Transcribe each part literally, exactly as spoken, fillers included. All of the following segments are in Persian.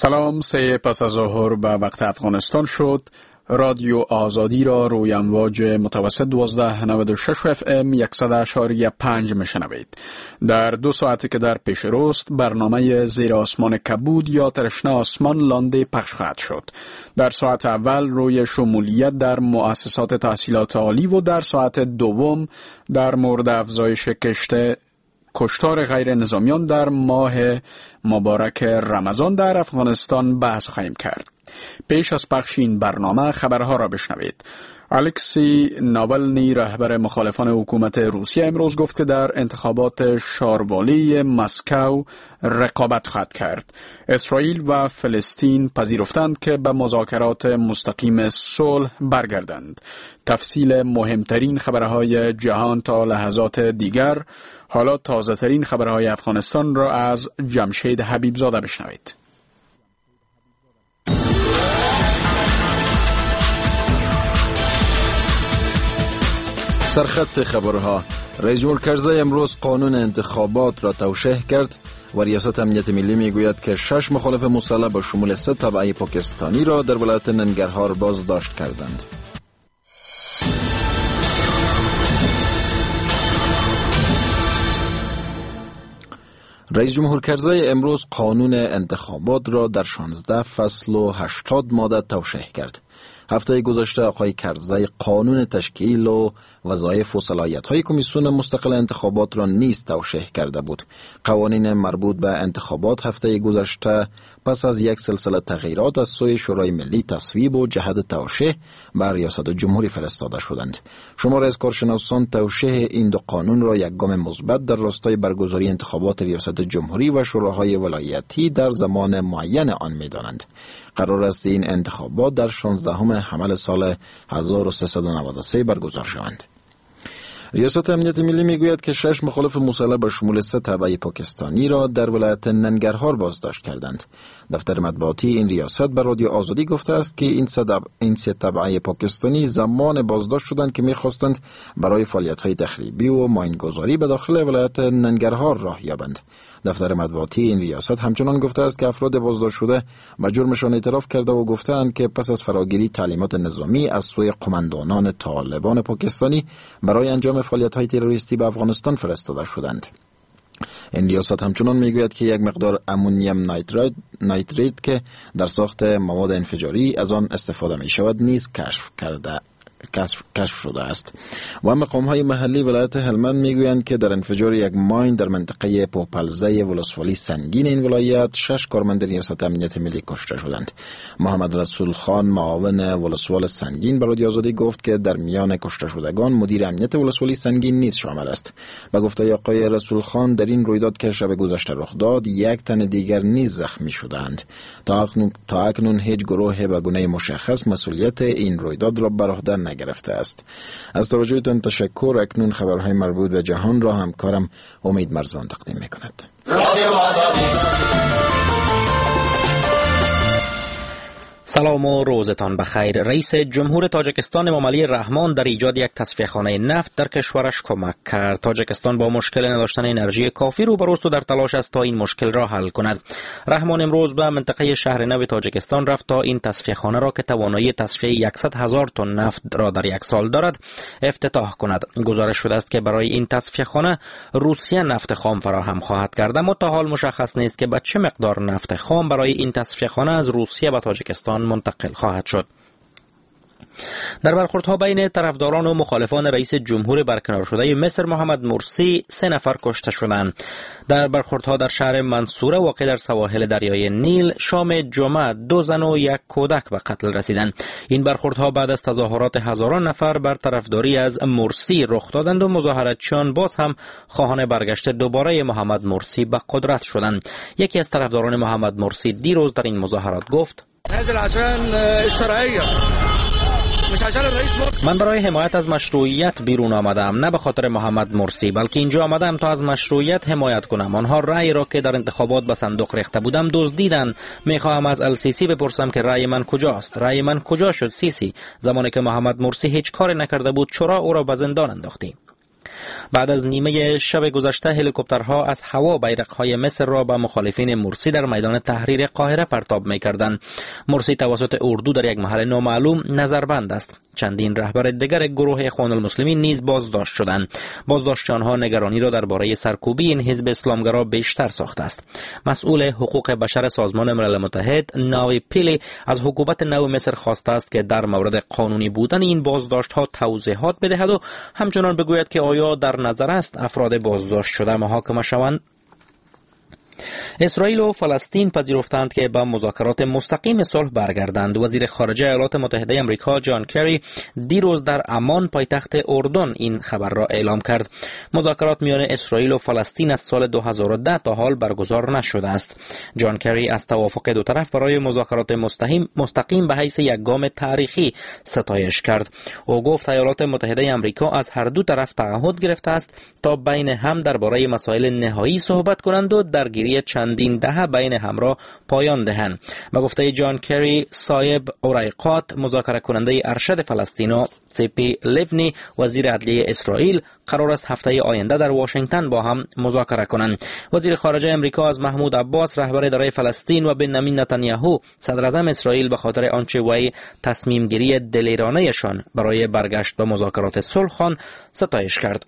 سلام، سه پس از ظهر به وقت افغانستان شد. رادیو آزادی را روی امواج متوسط دوازده نود و شش اف ام صد و پنج میشنوید. در دو ساعتی که در پیش روست برنامه زیر آسمان کبود یا ترشنه آسمان لانده پخش خواهد شد. در ساعت اول روی شمولیت در مؤسسات تحصیلات عالی و در ساعت دوم در مورد افزایش کشته کشتار غیر نظامیان در ماه مبارک رمضان در افغانستان بحث خواهیم کرد. پیش از پخش این برنامه خبرها را بشنوید. الکسی ناولنی رهبر مخالفان حکومت روسیه امروز گفت که در انتخابات شاروالی مسکو رقابت خواهد کرد. اسرائیل و فلسطین پذیرفتند که به مذاکرات مستقیم صلح برگردند. تفصیل مهمترین خبرهای جهان تا لحظات دیگر. حالا تازه ترین خبرهای افغانستان را از جمشید حبیبزاده بشنوید. سرخط خبرها: رئیس جمهور کرزی امروز قانون انتخابات را توشیح کرد و ریاست امنیت ملی میگوید که شش مخالف مسلح با شمول سه تبعه پاکستانی را در ولایت ننگرهار بازداشت کردند. رئیس جمهور کرزی امروز قانون انتخابات را در شانزده فصل و هشتاد ماده توشیح کرد. هفته گذشته آقای کرزی قانون تشکیل و وظایف و صلاحیت‌های کمیسیون مستقل انتخابات را نیز توشیح کرده بود. قوانین مربوط به انتخابات هفته گذشته پس از یک سلسله تغییرات از سوی شورای ملی تصویب و جهت توشیح به ریاست جمهوری فرستاده شدند. شمار از کارشناسان توشیح این دو قانون را یک گام مثبت در راستای برگزاری انتخابات ریاست جمهوری و شوراهای ولایتی در زمان معین آن می‌دانند. قرار است این انتخابات در شانزدهم حمل سال هزار و سیصد و نود و سه برگزار شوند. ریاست امنیت ملی میگوید که شش مخالف مسلح به شمول سه تبعه پاکستانی را در ولایت ننگرهار بازداشت کردند. دفتر مطبوعاتی این ریاست به رادیو آزادی گفته است که این سه این سه تبعه پاکستانی زمان بازداشت شدند که میخواستند برای فعالیت‌های تخریبی و ماینگذاری به داخل ولایت ننگرهار راه یابند. دفتر مطبوعاتی این ریاست همچنان گفته است که افراد بازداشت شده به جرمشان اعتراف کرده و گفتند که پس از فراگیری تعلیمات نظامی از سوی قماندانان طالبان پاکستانی برای انجام فعالیت‌های تروریستی به افغانستان فرستاده شدند. این ریاست همچنان میگوید که یک مقدار امونیم نایتریت نایتریت که در ساخت مواد انفجاری از آن استفاده می شود نیز کشف کرده کشف, کشف شده است. و مقام‌های محلی ولایت هلمند میگویند که در انفجار یک ماین در منطقه پوپلزه ولسوالی سنگین این ولایت شش کارمند ریاست امنیت ملی کشته شدند. محمد رسول خان معاون ولسوال سنگین به رادیو آزادی گفت که در میان کشته شدگان مدیر امنیت ولسوالی سنگین نیز شامل است. به گفته آقای رسول خان در این رویداد که شب گذشته رخ داد یک تن دیگر نیز زخمی شدند. تا اکنون تا اکنون هیچ گروه به گونه مشخص مسئولیت این رویداد را بر عهده نگرفته است. از توجهتان تشکر. اکنون خبرهای مربوط به جهان را همکارم امید مرزبان تقدیم می‌کند. سلام و روزتان بخیر. رئیس جمهور تاجیکستان امام علی رحمان در ایجاد یک تصفیه‌خانه نفت در کشورش کمک کرد. تاجیکستان با مشکل نداشتن انرژی کافی روبروست و در تلاش است تا این مشکل را حل کند. رحمان امروز به منطقه شهر نو تاجیکستان رفت تا این تصفیه‌خانه را که توانایی تصفیه صد هزار تن نفت را در یک سال دارد افتتاح کند. گزارش شده است که برای این تصفیه‌خانه روسیه نفت خام فراهم خواهد کرد، اما تا حال مشخص نیست که به چه مقدار نفت خام برای این تصفیه‌خانه از روسیه به تاجیکستان منتقل خواهد شد. در برخوردها بین طرفداران و مخالفان رئیس جمهور برکنار شده مصر محمد مرسی سه نفر کشته شدند. در برخوردها در شهر منصوره واقع در سواحل دریای نیل شام جمعه دو زن و یک کودک به قتل رسیدند. این برخوردها بعد از تظاهرات هزاران نفر بر طرفداری از مرسی رخ دادند و مظاهراتچیان باز هم خواهان برگشت دوباره محمد مرسی به قدرت شدند. یکی از طرفداران محمد مرسی دیروز در این مظاهرات گفت: من برای حمایت از مشروعیت بیرون آمدم، نه به خاطر محمد مرسی، بلکه اینجا آمدم تا از مشروعیت حمایت کنم. آنها رأی را که در انتخابات به صندوق ریخته بودم دزدیدند. میخواهم از السیسی بپرسم که رأی من کجاست؟ رأی من کجا شد سیسی؟ زمانی که محمد مرسی هیچ کاری نکرده بود چرا او را به زندان انداختی؟ بعد از نیمه شب گذشته هلیکوپترها از هوا بیرق‌های مصر را به مخالفین مرسی در میدان تحریر قاهره پرتاب می‌کردند. مرسی توسط اردو در یک محل نامعلوم نظربند است. چندین رهبر دیگر گروه اخوان المسلمین نیز بازداشت شدند. بازداشت آنها نگرانی را درباره سرکوبی این حزب اسلامگرا بیشتر ساخته است. مسئول حقوق بشر سازمان ملل متحد ناوی پیلی از حکومت نو مصر خواسته است که در مورد قانونی بودن این بازداشت‌ها توضیحات بدهد و همچنان بگوید که آیا در نظر است افراد بازداشت شده محاکمه شوند. اسرائیل و فلسطین پذیرفتند که به مذاکرات مستقیم صلح برگردند. وزیر خارجه ایالات متحده آمریکا جان کری دیروز در عمان پایتخت اردن این خبر را اعلام کرد. مذاکرات میان اسرائیل و فلسطین از سال دو هزار و ده تا حال برگزار نشده است. جان کری از توافق دو طرف برای مذاکرات مستقیم مستقیم به حیث یک گام تاریخی ستایش کرد. او گفت ایالات متحده آمریکا از هر دو طرف تعهد گرفته است تا بین هم درباره مسائل نهایی صحبت کنند و درگیری چندین دهه بین همراه پایان دهند. به گفته جان کری، صایب اورایقات مذاکره کننده ارشد فلسطین و سیپی لیونی وزیر عدلیه اسرائیل قرار است هفته آینده در واشنگتن با هم مذاکره کنند. وزیر خارجه امریکا از محمود عباس رهبر اداره فلسطین و بنیامین نتانیاهو صدر اعظم اسرائیل به خاطر آنچه وی تصمیم گیری دلیرانه‌شان برای برگشت به مذاکرات صلح خوان ستایش کرد.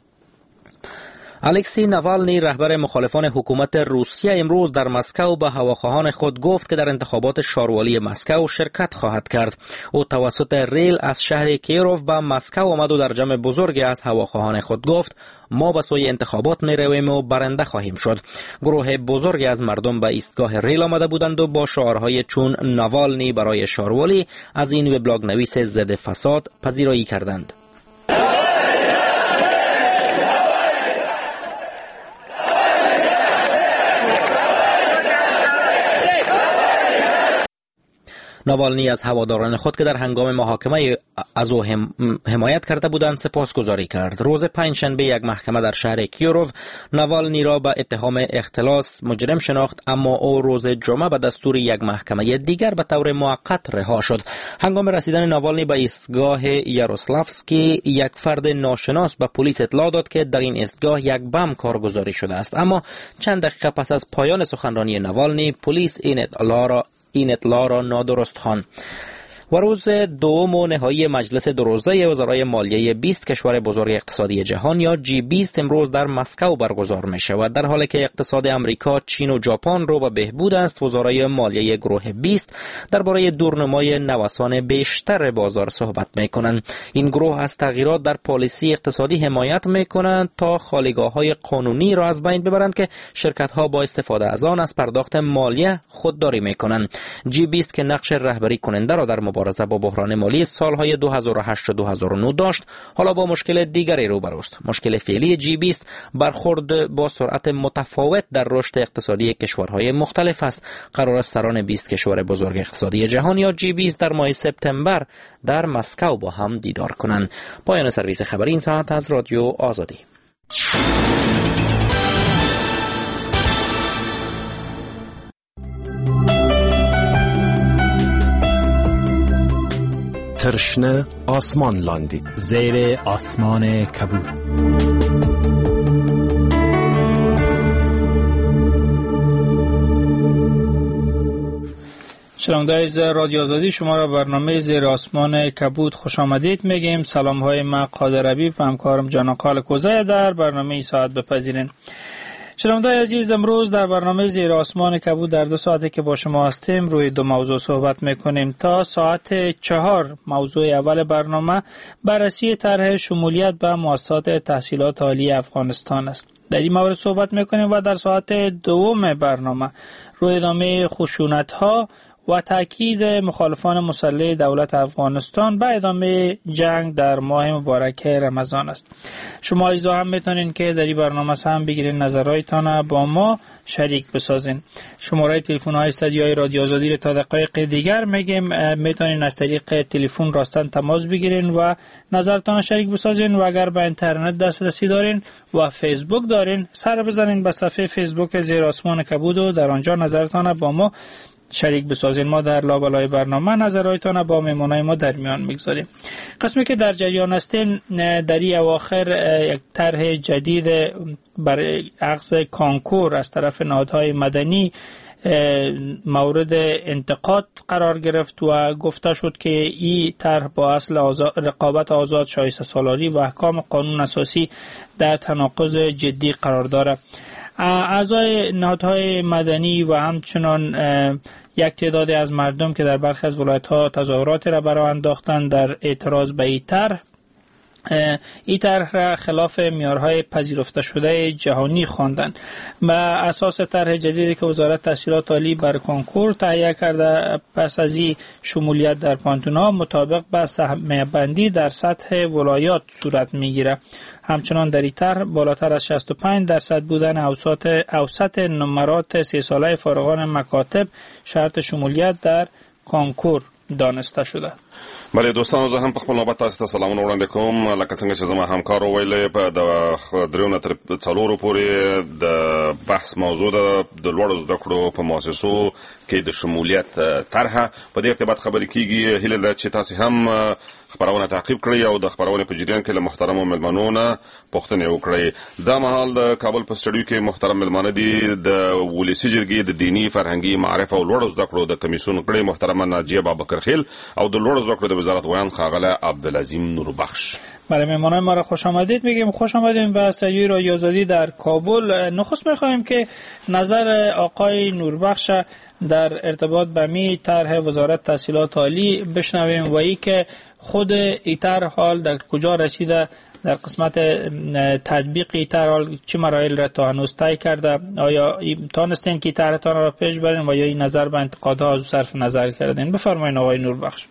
الکسی ناوالنی رهبر مخالفان حکومت روسیه امروز در مسکو به هواخواهان خود گفت که در انتخابات شاروالی مسکو شرکت خواهد کرد. او توسط ریل از شهر کیروف به مسکو آمد و در جمع بزرگی از هواخواهان خود گفت ما به سوی انتخابات می رویم و برنده خواهیم شد. گروه بزرگی از مردم به ایستگاه ریل آمده بودند و با شعارهای چون ناوالنی برای شاروالی از این وبلاگ نویس ضد فساد پذیرایی کردند. ناوالنی از هواداران خود که در هنگام محاکمه از او هم حمایت کرده بودند سپاسگزاری کرد. روز پنجشنبه یک محکمه در شهر کیروف ناوالنی را به اتهام اختلاس مجرم شناخت، اما او روز جمعه به دستور یک محکمه دیگر به طور موقت رها شد. هنگام رسیدن ناوالنی به ایستگاه یاروسلافسکی یک فرد ناشناس به پلیس اطلاع داد که در این ایستگاه یک بم کارگزاری شده است، اما چند دقیقه پس از پایان سخنرانی ناوالنی پلیس این اطلاع را این اطلاع را نادرست خواند. و روز دوم و نهایی مجلس دو روزه وزرای مالیه بیست کشور بزرگ اقتصادی جهان یا جی بیست امروز در مسکو برگزار می شود. در حالی که اقتصاد امریکا، چین و ژاپن رو به بهبود است، وزرای مالیه گروه بیست درباره دورنمای نوسان بیشتر بازار صحبت می کنند. این گروه از تغییرات در پالیسی اقتصادی حمایت می کنند تا خالیگاه‌های قانونی را از بین ببرند که شرکت‌ها با استفاده از آن از پرداخت مالیه خودداری می کنند. جی بیست که نقش رهبری کننده را در مبارزه با بحران مالی سالهای دو هزار و هشت و دو هزار و نه داشت، حالا با مشکل دیگری روبروست. مشکل فعلی جی بیست برخورد با سرعت متفاوت در رشد اقتصادی کشورهای مختلف است. قرار است سران بیست کشور بزرگ اقتصادی جهان یا جی بیست در ماه سپتامبر در مسکو با هم دیدار کنند. پایان سرویس خبری این ساعت از رادیو آزادی. ترشنه آسمان لاندی زیر آسمان کبود. شنوندگان رادیو آزادی، شما را برنامه زیر آسمان کبود خوش آمدید میگیم. سلام های من قادر ربیب و همکارم جانقال کوزه در برنامه ساعت بپذیرین. شنوندگان عزیز، امروز در برنامه زیر آسمان کبود در دو ساعتی که با شما هستیم روی دو موضوع صحبت میکنیم. تا ساعت چهار موضوع اول برنامه بررسی طرح شمولیت به مؤسسات تحصیلات عالی افغانستان است. در این مورد صحبت میکنیم و در ساعت دوم برنامه روی ادامه خشونت‌ها و تاکید مخالفان مسلح دولت افغانستان به ادامه جنگ در ماه مبارک رمضان است. شما عزیزان هم میتونین که در این برنامه هم بگیرین، نظرهایتان با ما شریک بسازین. شماره تلفن های استودیوی رادیو آزادی را تا دقایق دیگر میگیم میتونین از طریق تلفن راستن تماس بگیرین و نظرتان شریک بسازین. و اگر به اینترنت دسترسی دارین و فیسبوک دارین، سر بزنین به صفحه فیسبوک زیر آسمان کبود و در آنجا نظرتان با ما شریک بسازین. ما در لابلای برنامه نظرهایتان با مهمانای ما در میان میگذاریم. قسمی که در جریان هستین، در این اواخر یک طرح جدید برای اخذ کانکور از طرف نهادهای مدنی مورد انتقاد قرار گرفت و گفته شد که این طرح با اصل آزاد، رقابت آزاد، شایسته سالاری و احکام قانون اساسی در تناقض جدی قرار دارد. اعضای نهادهای مدنی و همچنان یک تعدادی از مردم که در برخی از ولایت‌ها تظاهرات را برآورده انداختند در اعتراض به این طرح، این طرح را خلاف معیارهای پذیرفته شده جهانی خواندند. و اساس طرح جدیدی که وزارت تحصیلات عالی بر کنکور تهیه کرده، پس از این شمولیت در پانتون‌ها مطابق با سهم بندی در سطح ولایات صورت میگیره. همچنان در این طرح بالاتر از شصت و پنج درصد بودن اوسط اوسط نمرات سه ساله فارغان مکاتب شرط شمولیت در کنکور دانسته شده. بله دوستانو، زه هم په خپل نوبت تاسو ته سلامونه وړاندې کوم. لکه څنګه چې زما همکار وویل، په د دریو نه تر څلورو پورې د بحث موضوع ده د لوړو زده کړو په مؤسسو کې د شمولیت طرحه. په دې ارتباط خبرې کیږي. هیله ده چې تاسو هم خبرونه تعقیب کړئ او د خبرونې په جریان کې له محترمو مېلمنو نه پوښتنې وکړئ. دا مهال د کابل په سټډیو کې محترم مېلمانه دي د ولسي جرګې د دینی فرهنګي معارف او لوړو زده کړو د کمیسیون غړي محترمه ناجیه بابکرخیل او د لوړو زده کړو د وزارت ویان خاغله عبدالعظیم نوربخش. بله، مهمانان ما را خوش آمدید میگیم. خوش آمدید به استودیوی رادیو آزادی در کابل. نخست میخواهیم که نظر آقای نوربخش در ارتباط به می طرح وزارت تحصیلات عالی بشنویم و ای که خود این طرح حال در کجا رسیده، در قسمت تطبیق این طرح حال چه مراحل را تا هنوز طی کرده، آیا تانستین که طرحتان را پیش برین و یا این نظر به انتقادها از صرف نظر کردین؟ بفرمایید آقای نوربخش.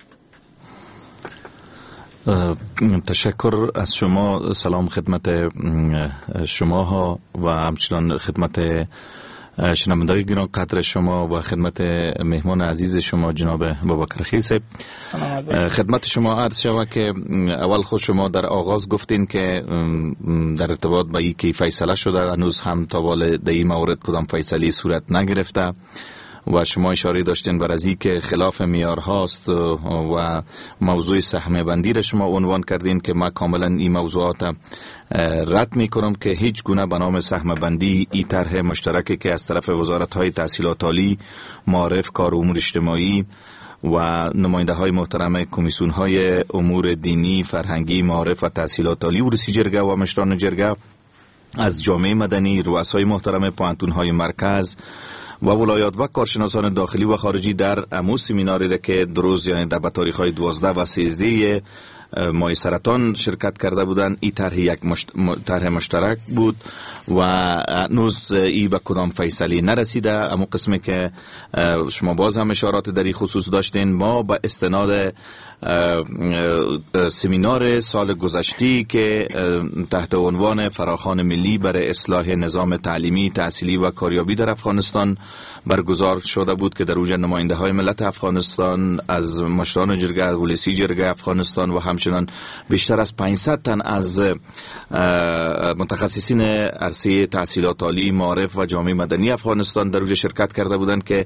تشکر از شما. سلام خدمت شما ها و همچنان خدمت شنوندگان گرامی قدر شما و خدمت مهمان عزیز شما جناب بابکرخیل صاحب. خدمت شما عرض شود که اول خود شما در آغاز گفتین که در ارتباط با این که فیصله شده، هنوز هم تا حال در این مورد کدام فیصله صورت نگرفته و شما اشاره داشتین بر از این که خلاف معیار هاست و موضوع سهم بندی را شما عنوان کردین که ما کاملا این موضوعات رد می کنم که هیچ گونه به نام سهم بندی این طرح مشترکی که از طرف وزارت های تحصیلات عالی، معارف، کار و امور اجتماعی و نماینده های محترم کمیسیون های امور دینی، فرهنگی، معارف و تحصیلات عالی و رئیس جرگه و مشران جرگه، از جامعه مدنی، رؤسای محترم پوهنتون های مرکز و ولایات و کارشناسان داخلی و خارجی در امو سمیناری را که دروز یعنی در تاریخ های دوازده و سیزده ماه سرطان شرکت کرده بودند، این طرح یک مشت... طرح مشترک بود و هنوز ای به کدام فیصله نرسیده. اما قسمی که شما باز هم اشارات در این خصوص داشتین، ما با استناد سمینار سال گذشته که تحت عنوان فراخوان ملی برای اصلاح نظام تعلیمی، تحصیلی و کاریابی در افغانستان برگزار شده بود که در اوج نماینده های ملت افغانستان از مشران جرگه، ولسی جرگه افغانستان و همچنان بیشتر از پانصد تن از متخصصین عرصه تحصیلات عالی، معارف و جامعه مدنی افغانستان در اوج شرکت کرده بودند که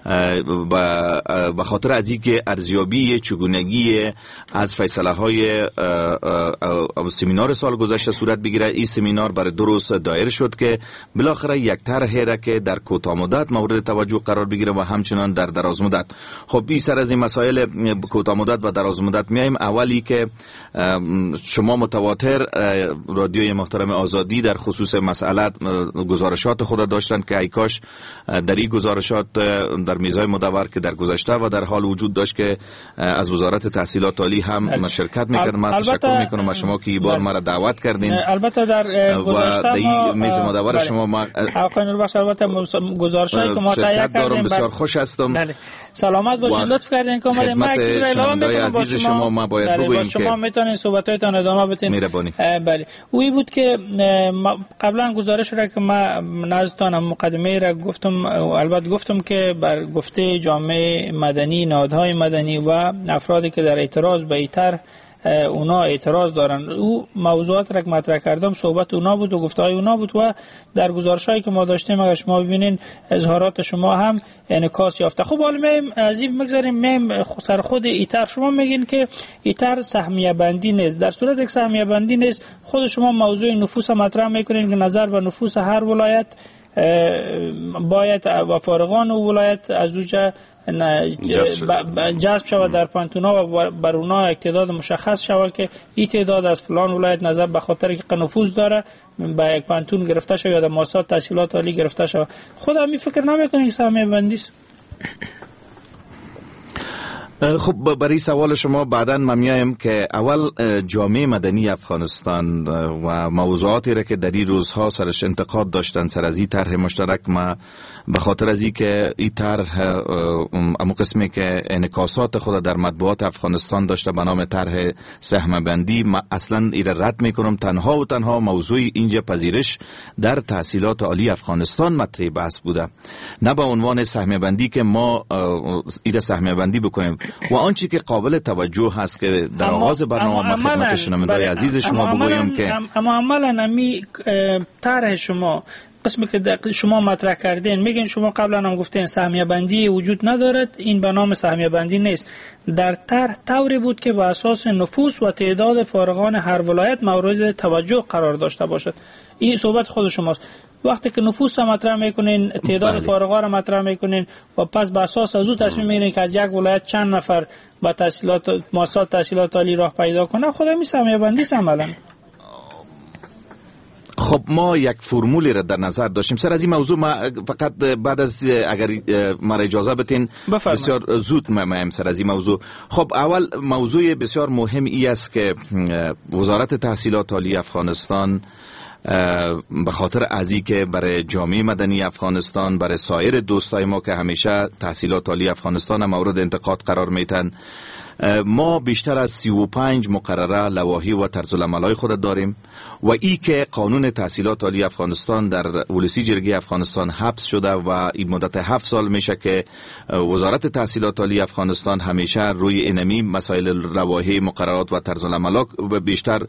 به خاطر از اینکه ارزیابی چگونگی از فیصله های سمینار سال گذشته صورت بگیره، این سمینار برای دو روز دایر شد که بالاخره یک طرح را که در کوتاه مدت مورد توجه قرار بگیره و همچنان در دراز مدت. خب بی سر از این مسائل کوتاه مدت و دراز مدت میایم. اولی که شما متواتر رادیوی محترم آزادی در خصوص مسئله گزارشات خود داشتند که ای کاش در این گزارشات در میزهای مدور که در گذشته و در حال وجود داشت که از وزارت تحصیلات عالی هم شرکت میکرد. من تشکر میکنم از شما که این بار مرا دعوت کردین. البته در گذشته ما میز مدور شما ما آقای نوربخش البته گزارشایی که ما تهیه کردیم بسیار خوش هستم. بله. سلامت باشین. لطف کردین که اومدین. ما چیزی را اعلام میکنم با شما. ما باید بگوییم که شما میتونین صحبتاتون ادامه بدین. مهربانی. بله. اوی بود که قبلا گزارش را که ما نزدتان مقدمه را گفتم، البته گفتم که بر گفته جامعه مدنی، نهادهای مدنی و افرادی که در اعتراض به این طرح اونا اعتراض دارن. او موضوعات را که مطرح کردم صحبت اونا بود و گفته‌های اونا بود و در گزارش‌هایی که ما داشتیم اگر شما ببینین اظهارات شما هم انعکاس یافته. خب حالا میم از این بگذاریم، میم سر خود ایتر شما میگین که ایتر سهمیه بندی نیست. در صورت یک سهمیه بندی نیست، خود شما موضوع نفوس مطرح میکنین که نظر به نفوس هر ولایت باید و فارغان و ولایت از اوجه جذب شود در پانتونا و بر اونا یک تعداد مشخص شود که این تعداد از فلان ولایت نظر به خاطر که نفوذ داره به یک پانتون گرفته شود یا در مؤسسات تحصیلات عالی گرفته شود. خود هم فکر نمیکنید که سهمیه بندی است؟ خب برای سوال شما بعداً ما میایم که اول جامعه مدنی افغانستان و موضوعاتی را که در این روزها سرش انتقاد داشتن سر از این طرح مشترک، ما به خاطر از این که این طرح امو قسمی که انعکاسات خود در مطبوعات افغانستان داشته به نام طرح سهم بندی، ما اصلا این رد میکنم. تنها و تنها موضوع اینجا پذیرش در تحصیلات عالی افغانستان مطرح بحث بوده، نه به عنوان سهم بندی که ما این سهم بندی بکنیم. و آنچه که قابل توجه هست که در آغاز برنامه ما خدمت شنوندگان عزیز شما بگویم که اما عملا امی طرح شما قسمی که شما مطرح کردین، میگین شما قبلا هم گفتین سهمیه بندی وجود ندارد، این به نام سهمیه بندی نیست. در طرح طوری بود که به اساس نفوس و تعداد فارغان هر ولایت مورد توجه قرار داشته باشد. این صحبت خود شماست. وقتی که نفوس را مطرح میکنین، تعداد فارغان را مطرح میکنین و پس به اساس از او تصمیم میگیرین که از یک ولایت چند نفر با تحصیلات مؤسسات تحصیلات عالی راه پیدا کنه، خود همین سهمیه بندی است عملاً. خب ما یک فرمولی را در نظر داشتیم سر از این موضوع. ما فقط بعد از اگر ما را اجازه بتین بسیار زود ما سر از این موضوع. خب اول موضوع بسیار مهم ای است که وزارت تحصیلات عالی افغانستان به خاطر ازی که برای جامعه مدنی افغانستان، برای سایر دوستای ما که همیشه تحصیلات عالی افغانستان مورد انتقاد قرار میتن، ما بیشتر از سی و پنج مقرره، لوایح و طرزالعمل‌های خود داریم و ای که قانون تحصیلات عالی افغانستان در ولسی جرگه افغانستان حبس شده و این مدت هفت سال میشه که وزارت تحصیلات عالی افغانستان همیشه روی اینمی مسائل لوایح، مقررات و طرزالعمل‌ها بیشتر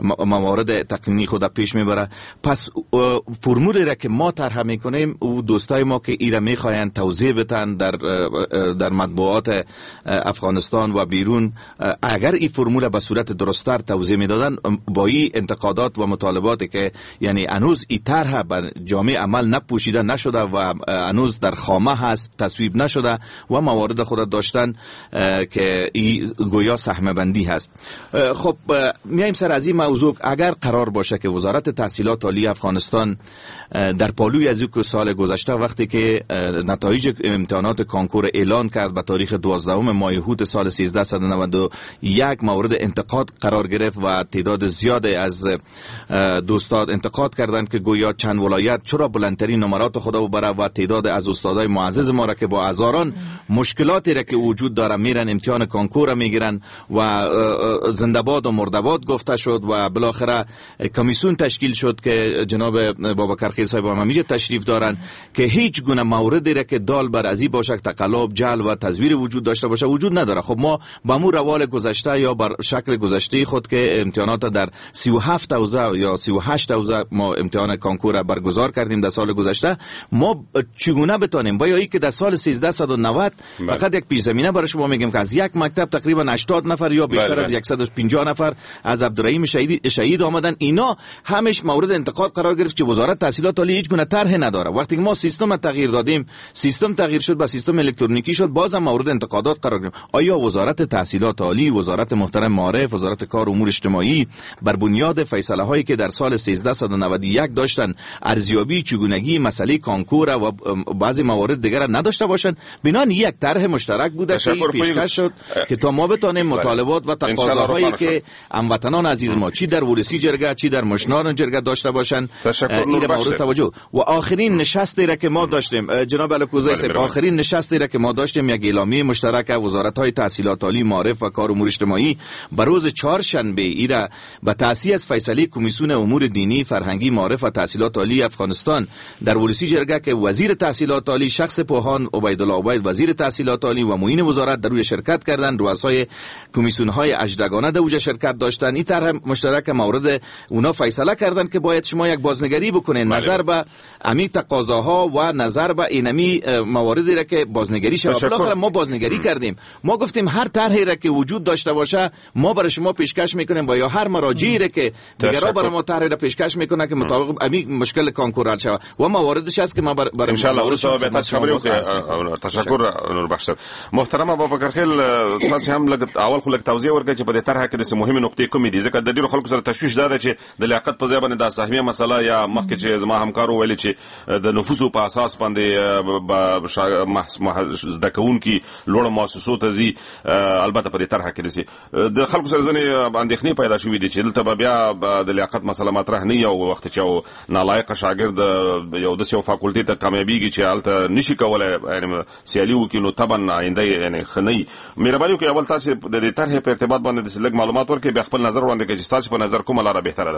موارد تقنینی خود پیش میبره. پس فرمولی را که ما طرح میکنیم او دوستای ما که ایره میخواین توضیح بدن در در مطبوعات افغانستان و بیرون، اگر این فرمول به صورت درست‌تر توضیح میدادن، با این انتقادات و مطالباتی که یعنی هنوز این طرح بر جامعه عمل نپوشیده نشده و هنوز در خامه هست، تصویب نشده و موارد خود داشتن که این گویا سهم بندی هست. خب میایم سر از این موضوع. اگر قرار باشه که وزارت تحصیلات عالی افغانستان در پالوی از یک سال گذشته وقتی که نتایج امتحانات کانکور اعلان کرد به تاریخ دوازدهم ماه هوت سال سیزده صد و نود و یک مورد انتقاد قرار گرفت و تعداد زیادی از دوستان انتقاد کردند که گویا چند ولایت چرا بلندترین نمرات خود ببره و تعداد از استادای معزز ما را که با هزاران مشکلاتی را که وجود داره میرن امتحان کانکور را میگیرن و زنده‌باد و مرده‌باد گفته شد و بالاخره کمیسیون تشکیل شد که جناب بابکر خیل صاحب هم همیشه تشریف دارن که هیچ گونه موردی را که دال بر ازی باشه تقلب، جعل و تزویر وجود داشته باشه وجود نداره. خب ما با مو روال گذشته یا بر شکل گذشته خود که امتحانات در سی و هفت حوزه یا سی و هشت حوزه ما امتحان کانکور برگزار کردیم در سال گذشته، ما چگونه بتونیم با ای که در سال سیزده صد و نود فقط یک پیش زمینه برای شما میگم که از یک مکتب تقریبا هشتاد نفر یا بیشتر از صد و پنجاه نفر از عبدالرحیم شهید شهید آمدن، اینا همش مورد انتقاد قرار گرفت که وزارت تحصیلات عالی هیچ گونه طرح نداره. وقتی ما سیستم تغییر دادیم، سیستم تغییر شد به سیستم الکترونیکی شد، بازم مورد انتقادات قرار گرفت. آیا وزارت تحصیلات عالی، وزارت محترم معارف، وزارت کار و امور اجتماعی بر بنیاد فیصله هایی که در سال سیزده صد و نود و یک داشتن ارزیابی چگونگی مسئله کانکور و بعضی موارد دیگر نداشته باشند؟ بنان یک طرح مشترک بوده که پیشکش شد که تا ما بتانیم مطالبات و تقاضاهایی که هموطنان عزیز ما چی در ولسی جرگه چی در مشنان جرگه داشته باشند این مورد توجه. و آخرین نشستی را که ما داشتیم جناب الکوزی صاحب، آخرین نشستی را که ما داشتیم یک اعلامیه مشترک وزارت های تحصیلات عالی معارف و کار امور اجتماعی به روز چهارشنبه ایره به تأسیس فیصله کمیسیون امور دینی، فرهنگی، معارف و تحصیلات عالی افغانستان در ولسی جرگه که وزیر تحصیلات عالی شخص پوهان عبیدالله عبید وزیر تحصیلات عالی و معین وزارت در روی شرکت کردند. رؤسای کمیسیون های اجدگانه در اوج شرکت داشتند. این طرح مشترک مورد اونا فیصله کردند که باید شما یک بازنگری بکنین نظر به امی تقاضاها و نظر به اینمی مواردی را که بازنگری شود. بالاخره ما بازنگری م. کردیم. ما گفتیم هر طرحی را که وجود داشته باشه ما برای شما پیشکش میکنیم و یا هر مراجعی را که دیگرها برای ما طرحی را پیشکش میکنه که مطابق امی مشکل کانکور حل شود و مواردش است که ما برای ان شاء الله تشکر نور بخش. محترم ابوبکر خیل تاسو هم لګ اول خو لګ توضیح ورکړئ چې په دې طرحه کې د مهمه نقطې کومې دي ځکه د ډیرو خلکو سره تشویش ده چې د لیاقت په ځای باندې د سهمیه مسله یا مخکې چې زما همکارو ویلي چې د نفوسو په اساس باندې زده کوونکي لوړ مؤسسو ته ځي. البته په دې طرحه کې دي د خلکو سره ځنې اندېښنې پیدا شوې دي چې دلته به بیا د لیاقت مسله مطرح نه یو وخت چې یو نالایق شاګرد یو داسې یو فاکولټي ته کامیابیږي چې هلته نشي کولی یعنې سیالي وکړي نو طبعا آینده یعنې ښه نه وي. مهرباني وکړئ اول تاسې د دې طرحې په ارتباط باندې داسې لږ معلومات ورکړئ بیا خپل نظر وړاندې کړئ چې ستاسې په نظر کومه لاره بهتره ده.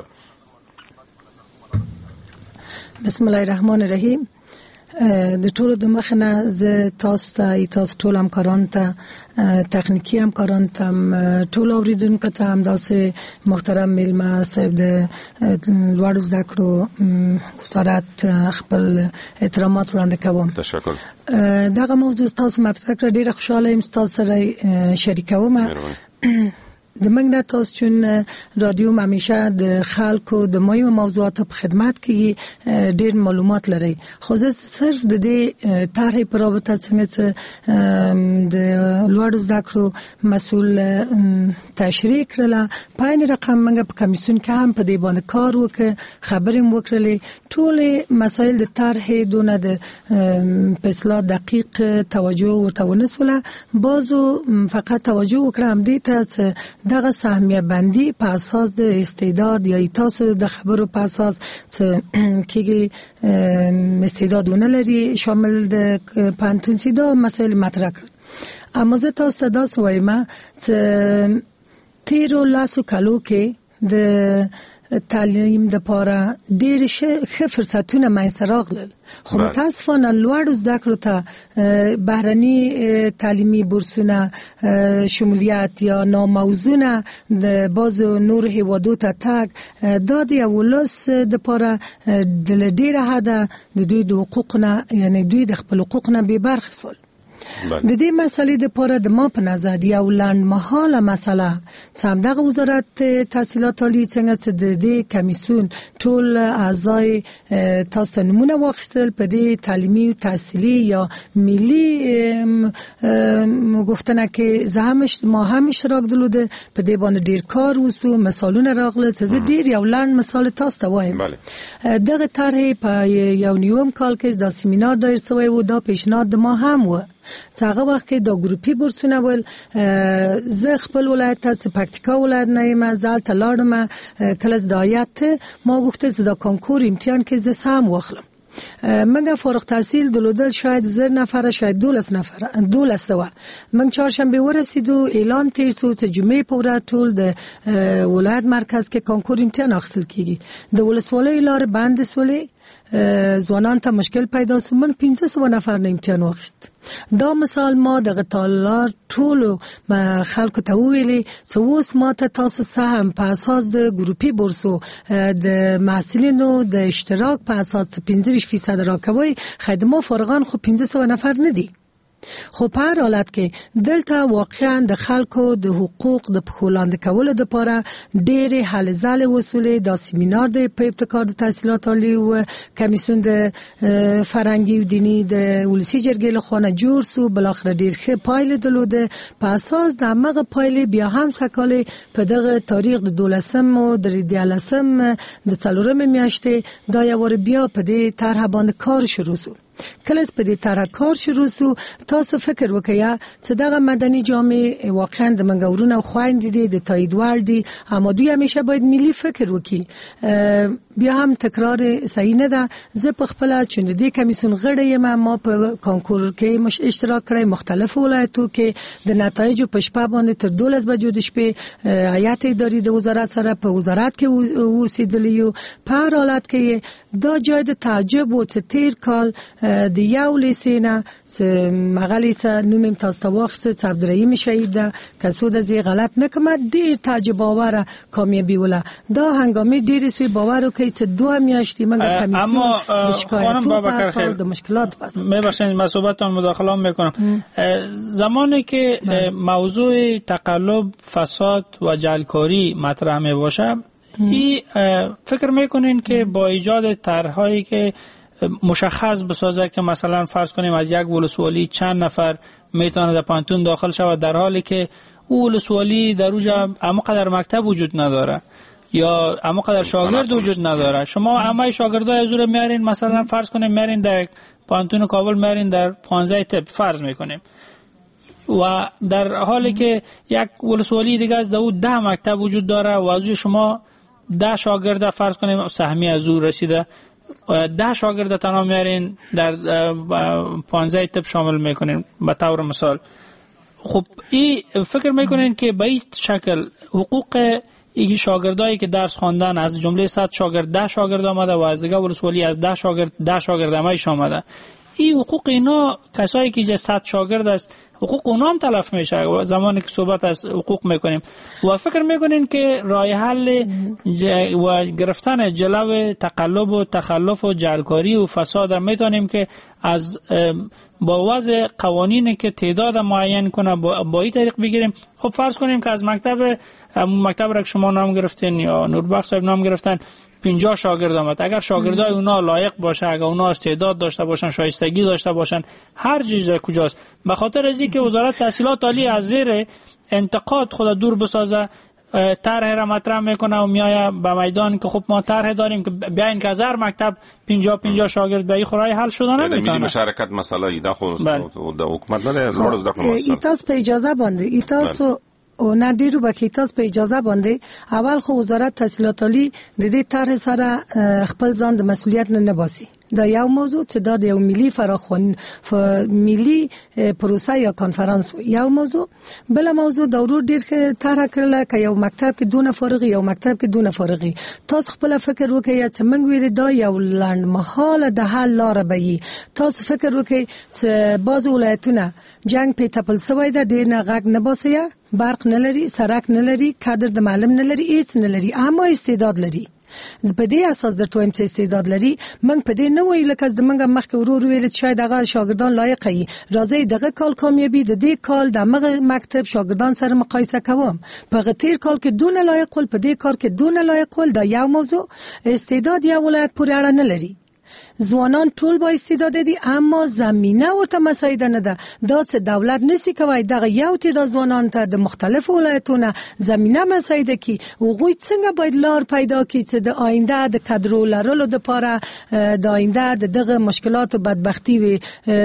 بسم الله الرحمن الرحیم. د ټولو د مخ نه زه تاسو ته تاسو ټول همکاران ته تخنیکی همکاران ته ټول اوریدونکو ته همداسې محترم میلمه صاحب د لوړو زده کړو وزارت خپل احترامات وړاندې کوم. تشکر. دغه موضوع تاسو مطرح کړ ډیره خوشاله یم تاسو سره شریکوم. د موږ نه تاسو چون رادیو همیشه د خلکو د مهمو موضوعاتو په خدمت کې ډیر معلومات لري خو زه صرف د دې طرحې په رابطه څنګه د لوړو زده کړو مسؤل تشریح کړله په عین رقم موږ په کمیسیون کې هم په دې باندې کار وکړ خبرې مو وکړلې ټول مسایل د طرحې دونه د په اصلاح دقیق توجه ورته ونسوله بازو فقط توجه وکړم دې ته دغه سهمیه بندی په اساس د استعداد یا تاسو د خبرو په اساس چې کېږي استعدادونه لري شامل د پانتون سیدا مسائل مطرح کړ. اما زه تاسو ته دا وایم چې تیرو لاسو کالو کې د تعلیم د پاره ډېر ښه فرصتونه منځته راغلل خو متاسفانه لوړو زده کړو ته بهرني تعلیمي بورسونه شمولیت یا ناموزونه د بعضو نور هیوادو ته تګ دا د یو ولس د پاره د ډېره حده د دوی د حقوق نه یعنی دوی د خپل حقوق نه بې برخې شول. د دې مسلې د پاره د ما په نظر یو لنډمهاله مسله سم دغه وزارت تحصیلات عالی څنګه چې د دې کمیسیون ټول اعضای تاسو نمونه واخیستل په دې تعلیمي او تحصیلي یا ملي گفتنه کې زهمش ما هم اشتراک درلوده په دې باندې ډیر کار وسو مثالونه راغله چې ډیر یو لنډ مثال تاسو ته وایم. دغه طرح په یو نیوم کال کې د سیمینار دایر شوی و دا پیشنهاد ما هم و څنګه وخت کې د ګروپي بورسونه ول زه خپل ولایت ته پکتیکا ولایت نه یم زال ته لاړم کله زدایت ما گفته زدا کانکور امتحان کې زه سم واخلم منگه فارغ تحصیل دلودل شاید زر نفر شاید دولس نفر دولس و من چهارشنبه ورسیدو اعلان تیر سو چې جمعه پوره ټول د ولایت مرکز کې کانکور امتحان اخیستل کیږي د ولسوالۍ لار بند سولې ځوانان ته مشکل پیدا سو من پنځه سوه نفر نه امتحان واخیست. دا مثال ما دغه تالار ټولو خلکو ته ویلي چې اوس ما ته تاسو سهم په اساس د ګروپي بورسو د محصلینو د اشتراک په اساس پنځه ویشت فیصد راکوي خدمات فارغان خو پنځه سوه نفر نه دي خو په هر حالت کې دلته واقعا د خلکو د حقوق د پخولاند کولو د پاره ډېر هلې ځلې وسولې د سیمینار د په ابتکار د تحصیلات عالی او کمیسیون د فرهنګي او دینی د ولسی جرګې له خوا جوړ سو بلاخره ډېر ښه پایله درلوده په اساس د هغه پایله بیا هم سکاله په دغه تاریخ د دولسم او د دیالسم د څلورم میاشتې دا یو بیا په دې طرح باندې کار شروع سو. کله په دې طرح کار شروع سو تاسو فکر وکیا چې دغه مدني جامعه واقعا د منګورونه خويند دي د تایید ور دي اما دوی همیشه باید ملي فکر وکي بیا هم تکرار صحیح نه ده. زه په خپل چون د کمیسیون غړی یم، ما په کانکور کې مش اشتراک کړی، مختلف ولایتو کې د نتایجو په شپه باندې تر دولس بجو د شپې هیئت اداري د وزارت سره په وزارت کې اوسېدلی یو. په هر حالت کې دا جای د تعجب و چې تیر کال د یو لیسینه مغه لیسه نومیم تاسو ته واخیسته چې عبدالرحیم شهید ده که څو د زی غلط نکمه، ډیر تعجب آوره کامیابی وله. دا هنگامی ډیر سوی باور وکړي چې دو میاشتې موږ کمیسیون د شکایتو په اساس د مشکلات پس میبخشید من صحبتتان مداخله میکنم. زمانی که موضوع تقلب، فساد و جعلکاری مطرح می باشه، این فکر میکنین که با ایجاد طرحهایی که مشخص بسازه که مثلا فرض کنیم از یک ولسوالی چند نفر میتونه در پانتون داخل شود، در حالی که او ولسوالی در اوجا اما قدر مکتب وجود نداره یا اما قدر شاگرد وجود نداره، شما همه شاگردای از رو میارین، مثلا فرض کنیم میارین در پانتون کابل، میارین در پانزده تپ فرض میکنیم، و در حالی که یک ولسوالی دیگه از دو ده مکتب وجود داره و از شما ده شاگرد فرض کنیم سهمی از او رسیده، ده شاگرد تنها میارین در پانزده تپ شامل میکنین به طور مثال. خب این فکر میکنین که به این شکل حقوق این شاگردایی که درس خواندن از جمله صد شاگرد ده شاگرد آمده و از دیگه ولسوالی از ده شاگرد ده شاگرد همایش آمده، این حقوق اینا کسایی که جه صد شاگرد است حقوق اونا هم تلف میشه زمانی که صحبت از حقوق میکنیم. و فکر میکنین که راه حل و گرفتن جلو تقلب و تخلف و جعلکاری و فساد میتونیم که از با وضع قوانینی که تعداد معین کنه با این طریق بگیریم. خب فرض کنیم که از مکتب مکتب را که شما نام گرفتین یا نوربخش صاحب نام گرفتن پنجاه شاگرد آمد، اگر شاگردای اونا لایق باشه، اگر اونا استعداد داشته باشن، شایستگی داشته باشن، هر چیز کجاست، به خاطر از اینکه وزارت تحصیلات عالی از زیر انتقاد خود دور بسازه طرح را مطرح میکنه و میایه به میدان که خب ما طرح داریم که بیاین که از هر مکتب پنجاه پنجاه شاگرد به این خورای حل شده نمیتونه. ملی مشارکت مسئله ایده خود د حکومت نه لوړ زده کړو مسئله ایتاس په اجازه باندې ایتاس او نه ډیرو به کیتاس په اجازه باندې اول خو وزارت تحصیلات عالی د دې طرح سره خپل ځان د مسؤلیت نه نباسي. دا یو موضوع چې دا د یو ملي فراخوان ملي پروسه یا کانفرنس یو موضوع. بل موضوع دا ورو ډیر کې طرح کړل که یو مکتب کې دونه فارغي یو مکتب کې دونه فارغي. تاسو خپل فکر وکړئ چې موږ ویل دا یو لنډمهاله د حل لار به وي. تاسو فکر وکړئ چې باز ولایتونه جنگ په تپل سوی ده، ډیر نه غږ نه باسي، برق نه لري، سړک نه لري، کادر د معلم نه لري، هیڅ نه لري، اما استعداد لري. په دې اساس درته وایم چې استعداد لري. موږ په دې نه وایو لکه د موږ مخکې ورور ویل چې شاید هغه شاګردان لایق وي، راځي دغه کال کامیابی د دې کال د مغه مکتب شاګردان سره مقایسه کوم. په تیر کال کې دونه لایق ول، په دې کال کې دونه لایق ول. دا یو موضوع. استعداد یو ولایت پورې اړه نه لري. ځوانان ټول با استعداد دي اما زمینه ورته مساعده نه ده. دا څه دولت نسی کوي دغه یو تعداد ځوانان ته د مختلف ولایتونو زمینه مساعده کی او غوی څنګه باید لار پیدا کی چې د آینده د کادرو لرلو د لپاره د آینده دغه مشکلات او بدبختی و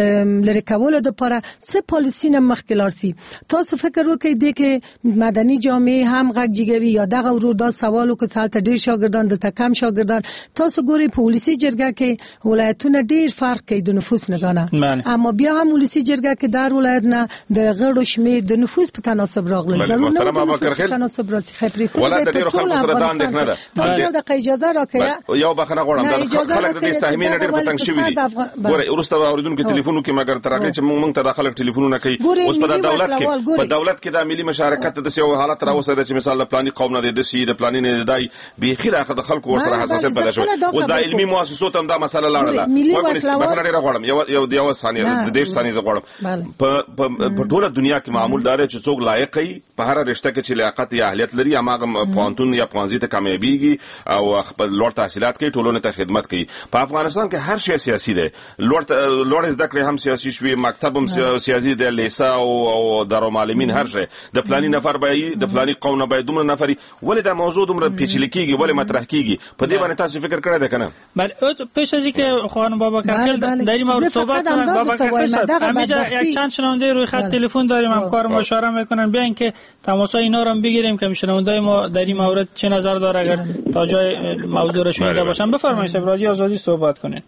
لری کولو د لپاره څه پالیسی نه مخکلار سي. تاسو فکر وکړئ د کې مدني جامعه هم غږ جګوي یا دغه ورور دا سوالو که سالته ډیر شاګردان د تکم شاګردان. تاسو ګوري پولیسي جرګه کې ولایتونه ډیر فرق کوي د نفوس نگانه، اما بیا هم ولسی جرګه کې در ولایت نه د غړو شمیر د نفوس په تناسب راغلی. ضرور نه په تناسب راځي. خبرې ولا د ډیر خلکو سره دان دښنه ده. تاسو د اجازه راکړه یو بخنه غواړم د خلک د سهمین ډیر په تنګ شوی دي. ګوره ورسته اوریدونکو ټلیفونو کې مګر ترغه چې موږ ته داخله ټلیفونونه کوي. اوس په دولت کې په دولت کې د ملي مشارکت د سیو حالت راوسته چې مثال پلاني قوم نه د سي د پلاني نه دای به خلاف د خلکو ورسره حساسیت پیدا شوی. اوس د علمي مؤسسو ته دا مسله لاړه. بخنه ډیر غواړم یو یو د یو ثانیه د دیش ثانیه غواړم. په په ټوله دنیا کې معمول دار چې څوک لایق وي په هر رشته کې چې لیاقت یا اهلیت لري هغه پوانتون یا پوانځي ته کامیابیږي او خپل لوړ تحصیلات کوي، ټولنې ته خدمت کوي. په افغانستان کې هر شی سیاسي دی. لوړ لوړ زده کړې هم سیاسي شوي، مکتب هم سیاسي دی، لیسا او دارالمعلمین هر شی د پلاني نفر به د پلاني قوم نه به دومره نفري. ولې دا موضوع دومره پیچلې کیږي، ولې مطرح کیږي؟ په دې باندې تاسو فکر کړی دی کنه؟ بل پیش از اینکه خانم بابکر در این مورد صحبت کنن، بابکر صاحب همینجا یک چند شنونده روی خط تلفن داریم، همکار ما اشاره میکنن بیاین که تماسای اینا رو هم بگیریم که شنونده ما در این مورد چه نظر داره اگر تا جای موضوع رو شنیده باشن. بفرمایید رادیو آزادی صحبت کنین.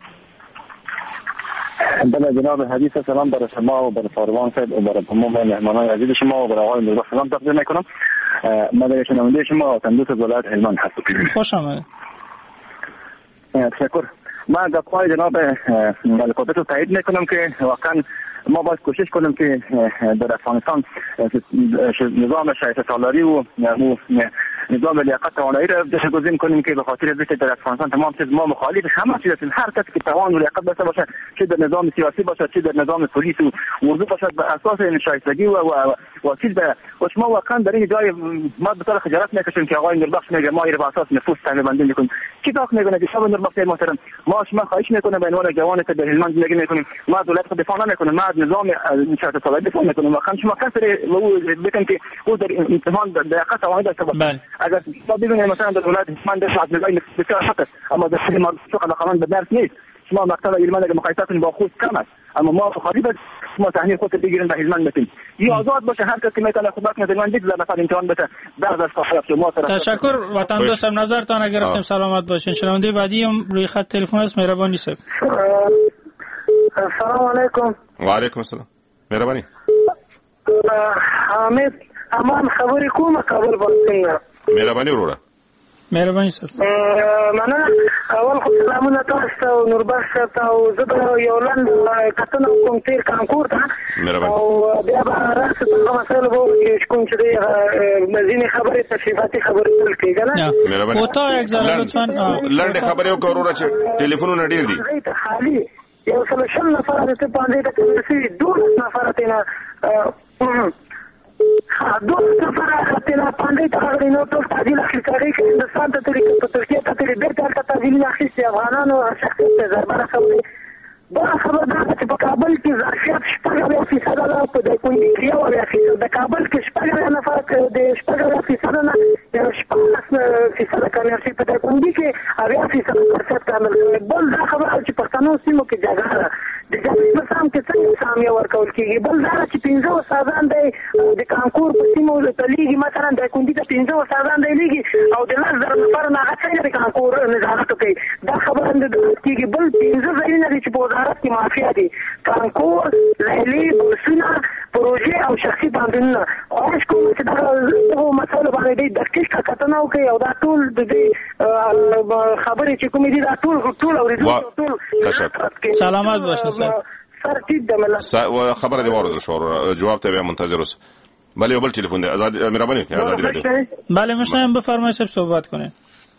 بله جناب حدیث، سلام برای شما و برای ساروان صاحب و برای تمام مهمانان عزیز شما و برای آقای نوربخش سلام تقدیم میکنم. من در شنونده شما تندوس ولایت هلمند هستم. خوش آمدید. تشکر. من در پای جناب ملکوت رو تایید میکنم که واقعا ما باید کوشش کنیم که در افغانستان نظام شایسته سالاری و نظام لیاقت توانایی را جایگزین کنیم که به خاطر اینکه در افغانستان تمام چیز ما مخالف همه چیز هستیم. هر کسی که توان و لیاقت داشته باشه، چه در نظام سیاسی باشه، چه در نظام پلیس و اردو باشه، به اساس این شایستگی و و چیز به شما واقعا در این جای ما به طور خجالت میکشیم که آقای نوربخش میگه ما این به اساس نفوس تعیین بندی میکنیم. کی داخل میگه که شما نوربخش محترم، ما شما خواهش میکنیم به عنوان جوانی که در هلمند زندگی میکنیم، ما دولت خود دفاع نمیکنیم، ما نظام شایسته سالاری دفاع میکنیم. واقعا شما کسری بگن که او در امتحان لیاقت توانایی داشته باشه. اگر ما ببینیم مثلا در ولایت من در شهر نگاهی بسیار حق است، اما در شهر ما شغل قانون به درس نیست. شما مکتب علمان اگر مقایسه کنید با خود کم است، اما ما خالی باید شما صحنه خود بگیرین به علمان بتین یا آزاد باشه، هر کسی میتونه خود کنه علمان دیگه نفر امتحان بده بعد از کار شما. تشکر وطن دوستم، نظرتان گرفتیم. سلامت باشین. شنونده بعدی هم روی خط تلفن است. مهربانی صاحب. السلام علیکم. و علیکم السلام. مهربانی. حامد امان خبری کوم کابل باندې. مهربانی وروره. مهربانی صاحب. مننه. اول خو سلامونه تاسو ته نوربخش ته او زه به یو لنډ کتنه کوم تیر کانکور ته او بیا به راځه په مسله به کوم چې مزینه خبرې تشریفاتي خبرې کېږي نه. مهربانی. او ته یک ځل لطفا لنډ خبرې وکړو وروره چې ټلیفونونه ډیر دي. خالی یو څل شل نفر ته باندې د کورسي دولس نفر ته نه دوست نفر تینا پاندی تغییر نو تو تعدیل اخیری که هندوستان تا تری که ترکیه تا تری بیت تا تعدیل اخیری افغانان و شخصیت زربان خبری با خبر داره که کابل کی ظرفیت شپږ فیصد لا په د کوی کیا ولا فیصد د کابل کې شپږ نفر د شپږ فیصد نه یو شپږ فیصد کامیابی په د کوی کې اویا فیصد ظرفیت کامل بل دا خبر چې پښتنو سیمو کې جګړه د جګړې په سم کې څنګه سامیه ورکول کیږي. بل دا چې پنځه استادان دی د کانکور په سیمو د لیګي مثلا د کوندي ته پنځه استادان دی لیګي او د لاس در نفر نه غوښتل د کانکور نظارت کوي. دا خبره د کیږي. بل پنځه ځایونه دي چې په وزارت کې مافیا دي، کانکور، لیلی، بوسونه، پروژې او شخصي بانډونه. خواهش کوم چې دغه مسایلو باندې دقیق کتنه وکړي او دا ټول د دې خبرې چې کومې دي دا ټول ټول اورېدونکي ټول سلامت باشین. و خبر دی وارد شو جواب ته بیا منتظر اوس. بله یو بل تلفن دی. آزاد مهربانی آزادی رادیو. بله مشنم بفرمایید صحبت کنید.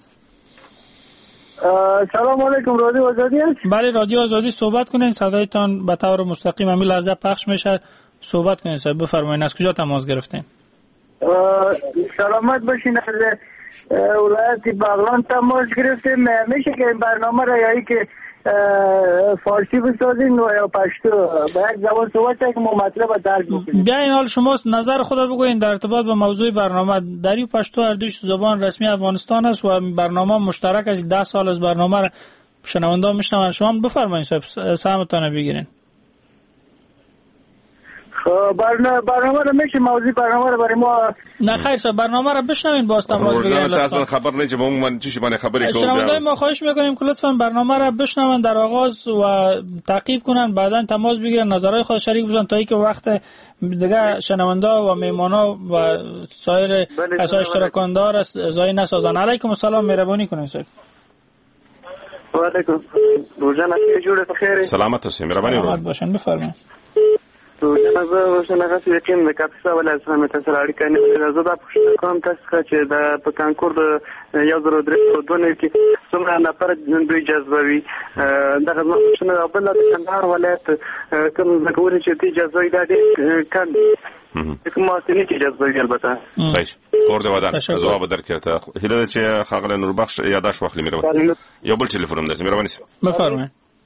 سلام علیکم. رادیو آزادی است؟ بله رادیو آزادی صحبت کنید. صدایتان به طور مستقیم همین لحظه پخش میشه. صحبت کنید صاحب. بفرمایید از کجا تماس گرفتین؟ سلامت باشین. از ولایت بغلان تماس گرفتیم. میشه که این برنامه را یایی که فارسی بسازین و یا پشتو باید زبان صحبت که ما مطلب درک بکنیم. بیا این حال شما نظر خود بگوین در ارتباط با موضوع برنامه. دری پشتو هر دوش زبان رسمی افغانستان است و برنامه مشترک است. ده سال از برنامه را شنونده میشنون. شما بفرمایید صاحب سهمتان بگیرین. برنامه برنامه رو میشه موضوع برنامه رو برای ما نه خیر صاحب برنامه رو بشنوین باز تماس بگیرید. لطفا خبر نه که من چی باندې خبرې کوم. شنوندای ما خواهش میکنیم که لطفا برنامه رو بشنون در آغاز و تعقیب کنن، بعداً تماس بگیرن، نظرهای خود شریک بزنن تا اینکه وقت دیگه شنوندا و میهمانا و سایر کسای اشتراکاندار است زای نسازن. علیکم السلام. مهربانی کنید صاحب. و علیکم روزانه جوړه بخیر. سلامت اوسئ. مهربانی باشین. بفرمایید. تو جنازه وشنه چې یقین د کاپیسا ولې اسلامي تاسو اړیکه نه زه دا پوښتنه کوم تاسو چې د په کانکور د یو زرو درې دوه کې څومره نفر دوی جذبوي دغه څه بل د کندهار ولایت کوم زګوري چې تی جذبوي دا دې کم کوم ماتنی چې جذبوي البته صحیح کور دی ودان جواب درکړه. هله چې خاغله نوربخش یاداش واخلې مېرمن یو بل ټلیفون ده مېرمن بفرمایئ.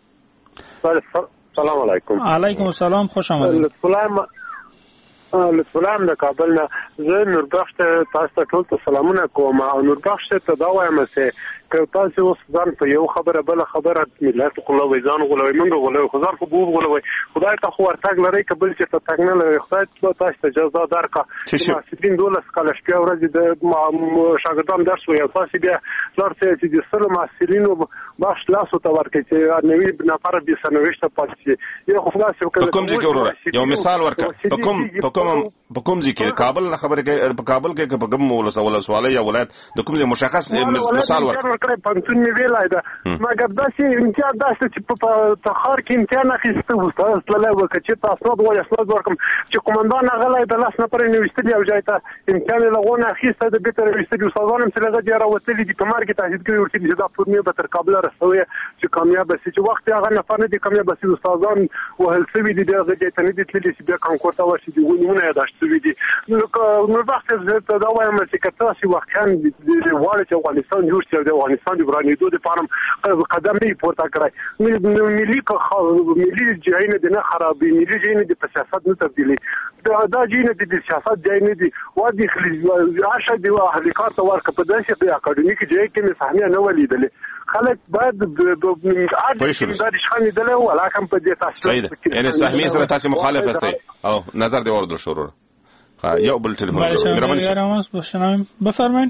سلام علیکم. علیکم السلام. خوش آمدید. لطفاً لطفاً د کابل نه زه نوربخش ته تاسو ته ټول سلامونه کوم او نوربخش ته دا وایم چې که تاسو اوس ځان په یو خبره بل خبره ملت غولوي ځان غولوي موږ غولوي خو ځان خو بو غولوي خدای ته خو ورتګ لري کبل چې ته تګ نه لري خدای ته تاسو ته جزا درکا چې سپین دولس کال شپه ورځ د شاګردان درس وي تاسو بیا لارته چې د سره مسلینو باش لاسو ته ورکړي چې نوې نفر به سنويشته پاتې یو خو تاسو په کوم ځای کې ورور یو مثال ورکړه په کوم په کوم په کوم ځای کې کابل نه خبره کې په کابل کې په کوم ولسوالۍ یا ولایت د کوم ځای مشخص مثال ورکړه ورکړه پنځون می ویلای دا مګر داسې امتیاز داسې چې په تخار کې امتیاز اخیسته و تاسو تللی وکړه چې تاسو د وایي اسناد ورکم چې قومندان غلای د لاس نه پرې نوښتلی او ځای ته امتیاز لغونه اخیسته د بیت نوښتلی استادانو چې لږه دی راوتلی دي په مارګه تاسو کې ورته دي دا پورنی به تر کابل رسوي چې کامیاب شي چې وخت هغه نه فنه دي کامیاب شي استادان وهل سوي دي دغه ځای ته نه دي تللی چې بیا کانکور ته ورشي دي ونیونه یاداشت سوي دي نو نو وخت زه دا وایم چې تاسو وخت خان دي وړي چې افغانستان جوړ شي د افغانستان د برانیدو لپاره قدم نه پورته کړای ملي ملي جاینه د نه خرابې ملي جاینه د سیاست نه تبدیلی دا دا جاینه د سیاست جاینه دي وادي عاشه دی اهل کار ته ورکه په داسې د اکاډمیک ځای کې نه صحنه نه ولیدلې خلک بعد د عادي د شخصي دله ولا کوم په دې تاسو یعنی سهمي سره تاسو مخالف استئ او نظر دی ورته شروع یو بل ټلیفون بفرمایئ.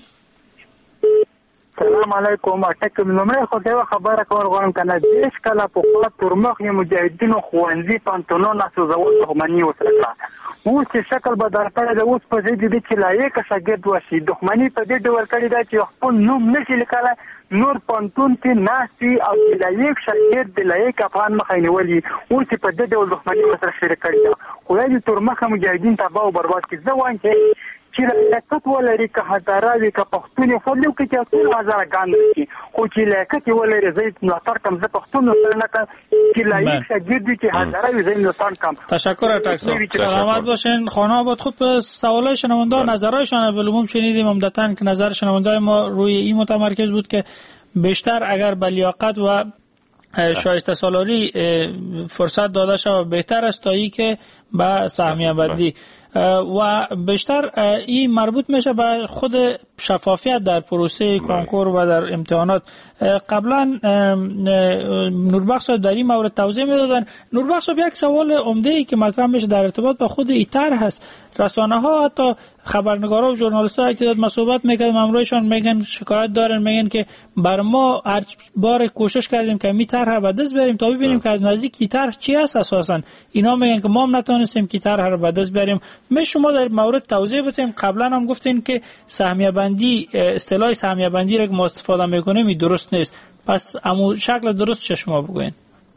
سلام علیکم. اټک نومره خو دا خبره کول غواړم کنه دیش کله په خپل ترمخ یې مجاهدینو خوانزي پانتونونه سوزول دښمنی وسره اوس چې شکل بدل کړی د اوس په ځای د چې لایق شاګرد وشي دښمنی په دې ډول کړی دا چې خپل نوم نشي لیکلای نور پانتون ته ناسي او لایق شاګرد د لایق افغان مخ نیولي اوس په دې ډول دښمنی وسره شریک کړی خو یې ترمخ مجاهدین تباہ او برباد کړي ځه وایي چې چې لیاقت ولري که هزاراوي که پښتون خو لو کې چې ټول هزار ګاندي خو چې لیاقت ولري زید ملاتړ کم زه پښتون سره نه کوم چې لایق شاګرد چې هزاراوي زید ملاتړ کم. تشکر اتاکسو سلامت باشین. خانم آباد خوب سوالای شنونده نظرهایشان به عموم شنیدیم عمدتاً که نظر شنونده ما روی این متمرکز بود که بیشتر اگر به لیاقت و شایسته سالاری فرصت داده شود بهتر است تا ای که به سهمیه بندی و بیشتر این مربوط میشه به خود شفافیت در پروسه کنکور و در امتحانات. قبلا نوربخش صاحب در این مورد توضیح میدادن. نوربخش صاحب یک سوال عمده ای که مطرح میشه در ارتباط با خود این طرح هست. رسانه ها حتی خبرنگارا و ژورنالیست ها که ما صحبت میکنیم امروزشان میگن شکایت دارن میگن که بر ما هر بار کوشش کردیم که می طرح به دست بریم تا ببینیم که از نزدیک کی طرح چی است اساسا. اینا میگن که ما هم نتونستیم کی طرح رو به دست بریم. می شما در مورد توضیح بدین. قبلا هم گفتین که سهمیه بندی اصطلاح سهمیه بندی را که ما استفاده میکنیم درست نیست. پس امو شکل درست چه شما بگوین؟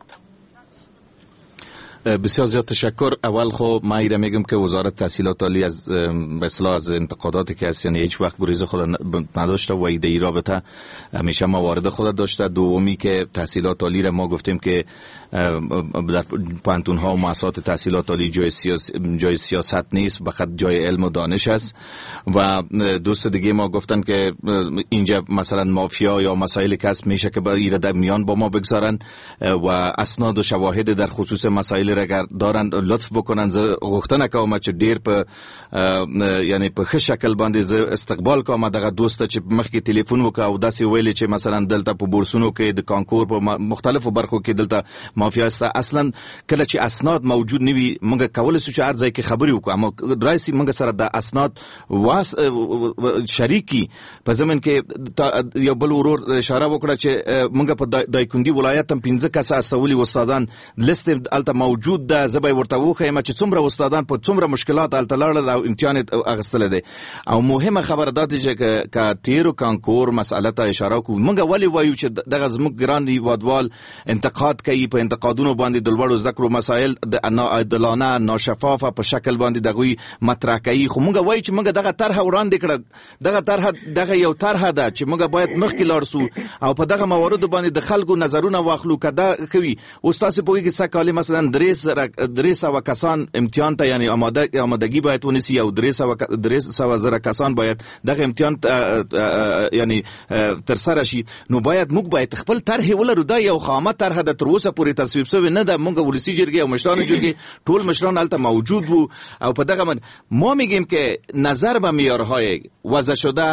بسیار زیاد تشکر. اول خب ما ایره میگم که وزارت تحصیلات عالی از به اصطلاح از انتقاداتی که هست یعنی هیچ وقت گریز خود نداشته و ایده ای رابطه همیشه موارد خود داشته. دومی که تحصیلات عالی را ما گفتیم که در پانتون ها و مؤسسات تحصیلات عالی جای سیاست جای سیاست نیست، فقط جای علم و دانش است. و دوست دیگه ما گفتن که اینجا مثلا مافیا یا مسائل کسب میشه که با ایره در میان با ما بگذارن و اسناد و شواهد در خصوص مسائل اگر دارن لطف بکنن. زه غوښتنه کوم چې ډیر په یعنی په ښه شکل باندې زه استقبال کوم دغه دوست چې مخکې ټلیفون وکړ او داسې ویل چې مثلا دلته په بورسونو کې د کانکور په مختلفو برخو کې دلته مافیا است. اصلا کله چې اسناد موجود نوي موږ کولای شو چې هر ځای کې خبري وکړو، اما رئیس موږ سره د اسناد واس شریکی په زمن کې یو بل ورور اشاره وکړه چې موږ په دایکندي ولایت هم پنځه کسه استولي استادان لیست الته موجود ده. زبې ورته وخایم چې څومره استادان په څومره مشکلات الته لاړل او امتحان اغستل دي. او مهمه خبره ده چې ک تیرو کانکور مسأله ته اشاره کوو. موږ ولی وایو چې دغه زموږ ګران وادوال انتقاد کوي، په انتقادونو باندې د لوړو ذکر مسائل د ناعادلانه ناشفافه په شکل باندې دغه مطرح کوي. خو موږ وایو چې موږ دغه طرح وړاندې کړه، دغه طرح دغه یو طرح ده چې موږ باید مخکې لاړ سو او په دغه موارد باندې د خلکو نظرونه واخلو. کدا کوي استاد په کې څه کالي مثلا درې درې سوه کسان امتحان ته یعنی آماده آمادگی باید ونیسي او درې سوه درې سوه زره کسان باید دغه امتحان یعنی تر سره شي. نو باید موږ باید خپل طرح ولرو. دا یو خامه طرح د تر اوسه پورې تصویب شوی نه ده. موږ ولسی جرګې او مشران جرګې ټول مشران الته موجود وو او په دغه ما میگیم که نظر به معیارهای وضع شده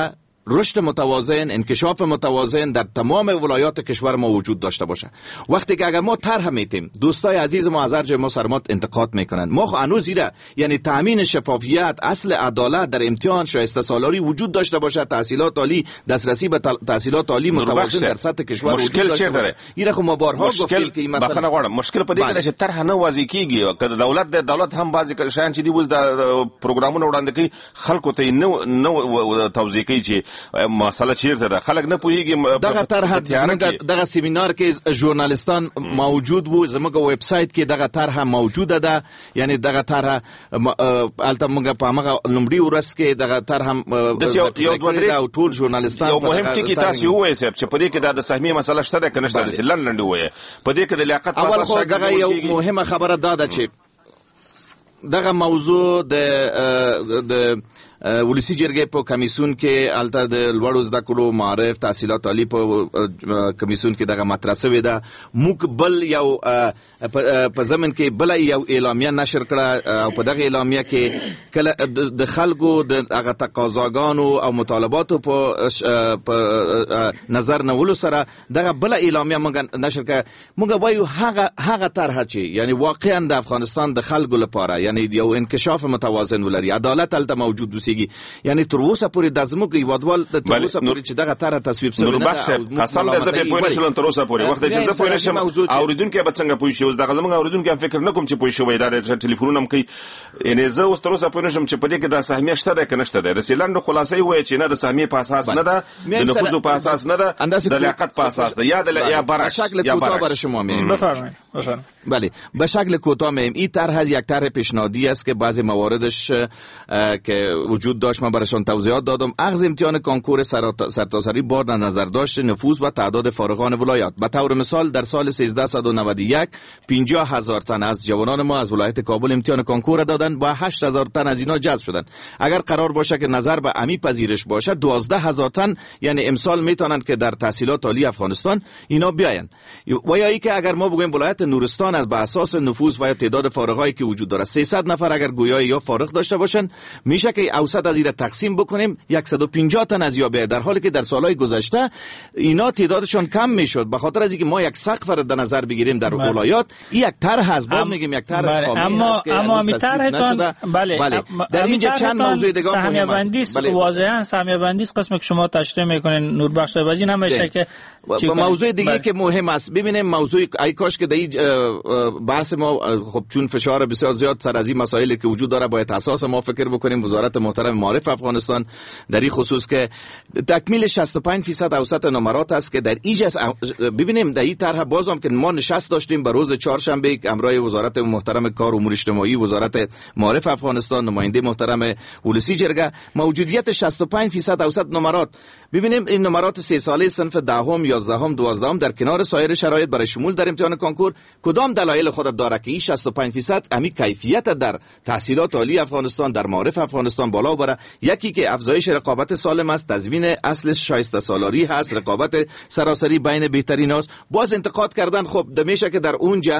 رشد متوازن، انکشاف متوازن در تمام ولایات کشور ما وجود داشته باشه. وقتی که اگر ما طرح میتیم، دوستای عزیز ما از هر جای ما سرمات انتقاد میکنن، ما هنوز ایره، یعنی تامین شفافیت، اصل عدالت در امتحان، شایسته سالاری وجود داشته باشه، تحصیلات عالی، دسترسی به تحصیلات عالی متوازن در سطح کشور وجود داشته باشه. ایره خو ما بارها گفتیم که این مسئله بخنه غواړم مشکل په دې کې چې طرح نه وضع کیږي، که دولت د دولت هم بعضی شیان چې دی وز د پروګرامونو وړاندې کوي خلکو ته نو نو توضیح کوي چې مسله چیرته ده، خلک نه پوهیږي. دغه طرح دغه سیمینار کې ژورنالیستان موجود وو، زموږ ویب سایت کې دغه طرح موجوده ده، یعنی دغه طرح البته موږ په هغه لومړي ورځ کې دغه طرح یو دوه درې او ټول ژورنالیستان یو مهم ټکی تاسو وایي چې په دې کې د سهمي مسله شته ده کنه شته، لنډ وایي په دې کې د لیاقت اول خو دغه یو مهمه خبره ده چې دغه موضوع د د ولسی جرګې په کمیسیون کې الته د لوړو زده کړو معارف تحصیلات عالی په کمیسیون کې دغه مطرح شوې ده. موږ بل یو په زمن کې بل یو اعلامیه نشر کړه او په دغه اعلامیه کې کله د خلکو د هغه تقاضاګانو او مطالباتو په نظر نیولو سره دغه بل اعلامیه موږ نشر کړه. موږ وایو هغه هغه طرح چې یعنی واقعا د افغانستان د خلکو لپاره یعنی یو انکشاف متوازن ولري، عدالت الته موجود وسیږي، یعنی تر اوسه پورې د زموږ هیوادوال تر اوسه پورې چې دغه طرح تصویب شوی نه ده. قسم دې زه په پوهه نشم تر اوسه پورې وخت چې زه پوهه نشم اوریدونکو به څنګه پوه شي. اوس دغه زموږ اوریدونکو هم فکر نه کوم چې پوه شي دا ټلیفونونه هم کوي، یعنی زه اوس تر اوسه پوه نشم چې په دې کې د سهمیه شته ده که نشته ده. د سیلانډو خلاصې وایي چې نه د سهمیه په اساس نه ده، د نفوذ په اساس نه ده، د لیاقت په اساس ده، یا د یا برعکس یا برعکس. بفرمایید. بله به شکل کوتاه میگم این طرح یک طرح پیشنهادی است که بعضی مواردش که وجود داشت من برایشان توضیحات دادم. اخذ امتحان کنکور سرتاسری با در نظر داشت نفوذ و تعداد فارغان ولایات. به طور مثال در سال سیزده نود و یک پنجاه هزار تن از جوانان ما از ولایت کابل امتحان کنکور دادند و هشت هزار تن از اینا جذب شدند. اگر قرار باشه که نظر به امی پذیرش باشه دوازده هزار تن یعنی امسال میتونند که در تحصیلات عالی افغانستان اینا بیاین. و یا ای که اگر ما بگویم ولایت نورستان از به اساس نفوذ و تعداد فارغایی که وجود داره سیصد نفر اگر گویا یا فارغ داشته باشن میشه که اوسط از این تقسیم بکنیم صد و پنجاه تن از یا بیاد، در حالی که در سالهای گذشته اینا تعدادشون کم میشد. به خاطر از اینکه ما یک سقف را در نظر بگیریم در ولایات، این یک طرح از باز میگیم یک طرح خامی اما است که اما می طرحتون بله, بله. در اینجا چند موضوع دیگه مهم است. بله. واضحا سهمیه بندی است قسمی که شما تشریح میکنین نوربخش بازی نمیشه که موضوع دیگه بله. که مهم است ببینیم موضوع ای کاش که در بحث ما خب چون فشار بسیار زیاد سر از این مسائلی که وجود داره باید اساس ما فکر بکنیم. وزارت محترم معارف افغانستان در این خصوص که تکمیل شصت و پنج درصد اوسط نمرات است که در ایج ببینیم در این طرح بازم که ما نشست داشتیم به روز چهارشنبه همراه وزارت محترم کار امور اجتماعی، وزارت معارف افغانستان، نماینده محترم ولسی جرگه، موجودیت شصت و پنج درصد اوسط نمرات. ببینیم این نمرات سه ساله صنف دهم، یازدهم، دوازدهم در کنار سایر شرایط برای شمول در امتحان کنکور کدام دلایل خود داره که این شصت و پنج درصد امی کیفیت در تحصیلات عالی افغانستان در معارف افغانستان بالا بره؟ یکی که افزایش رقابت سالم است، تضمین اصل شایسته سالاری هست، رقابت سراسری بین بهتریناست. باز انتقاد کردن خب دمیشه که در اونجا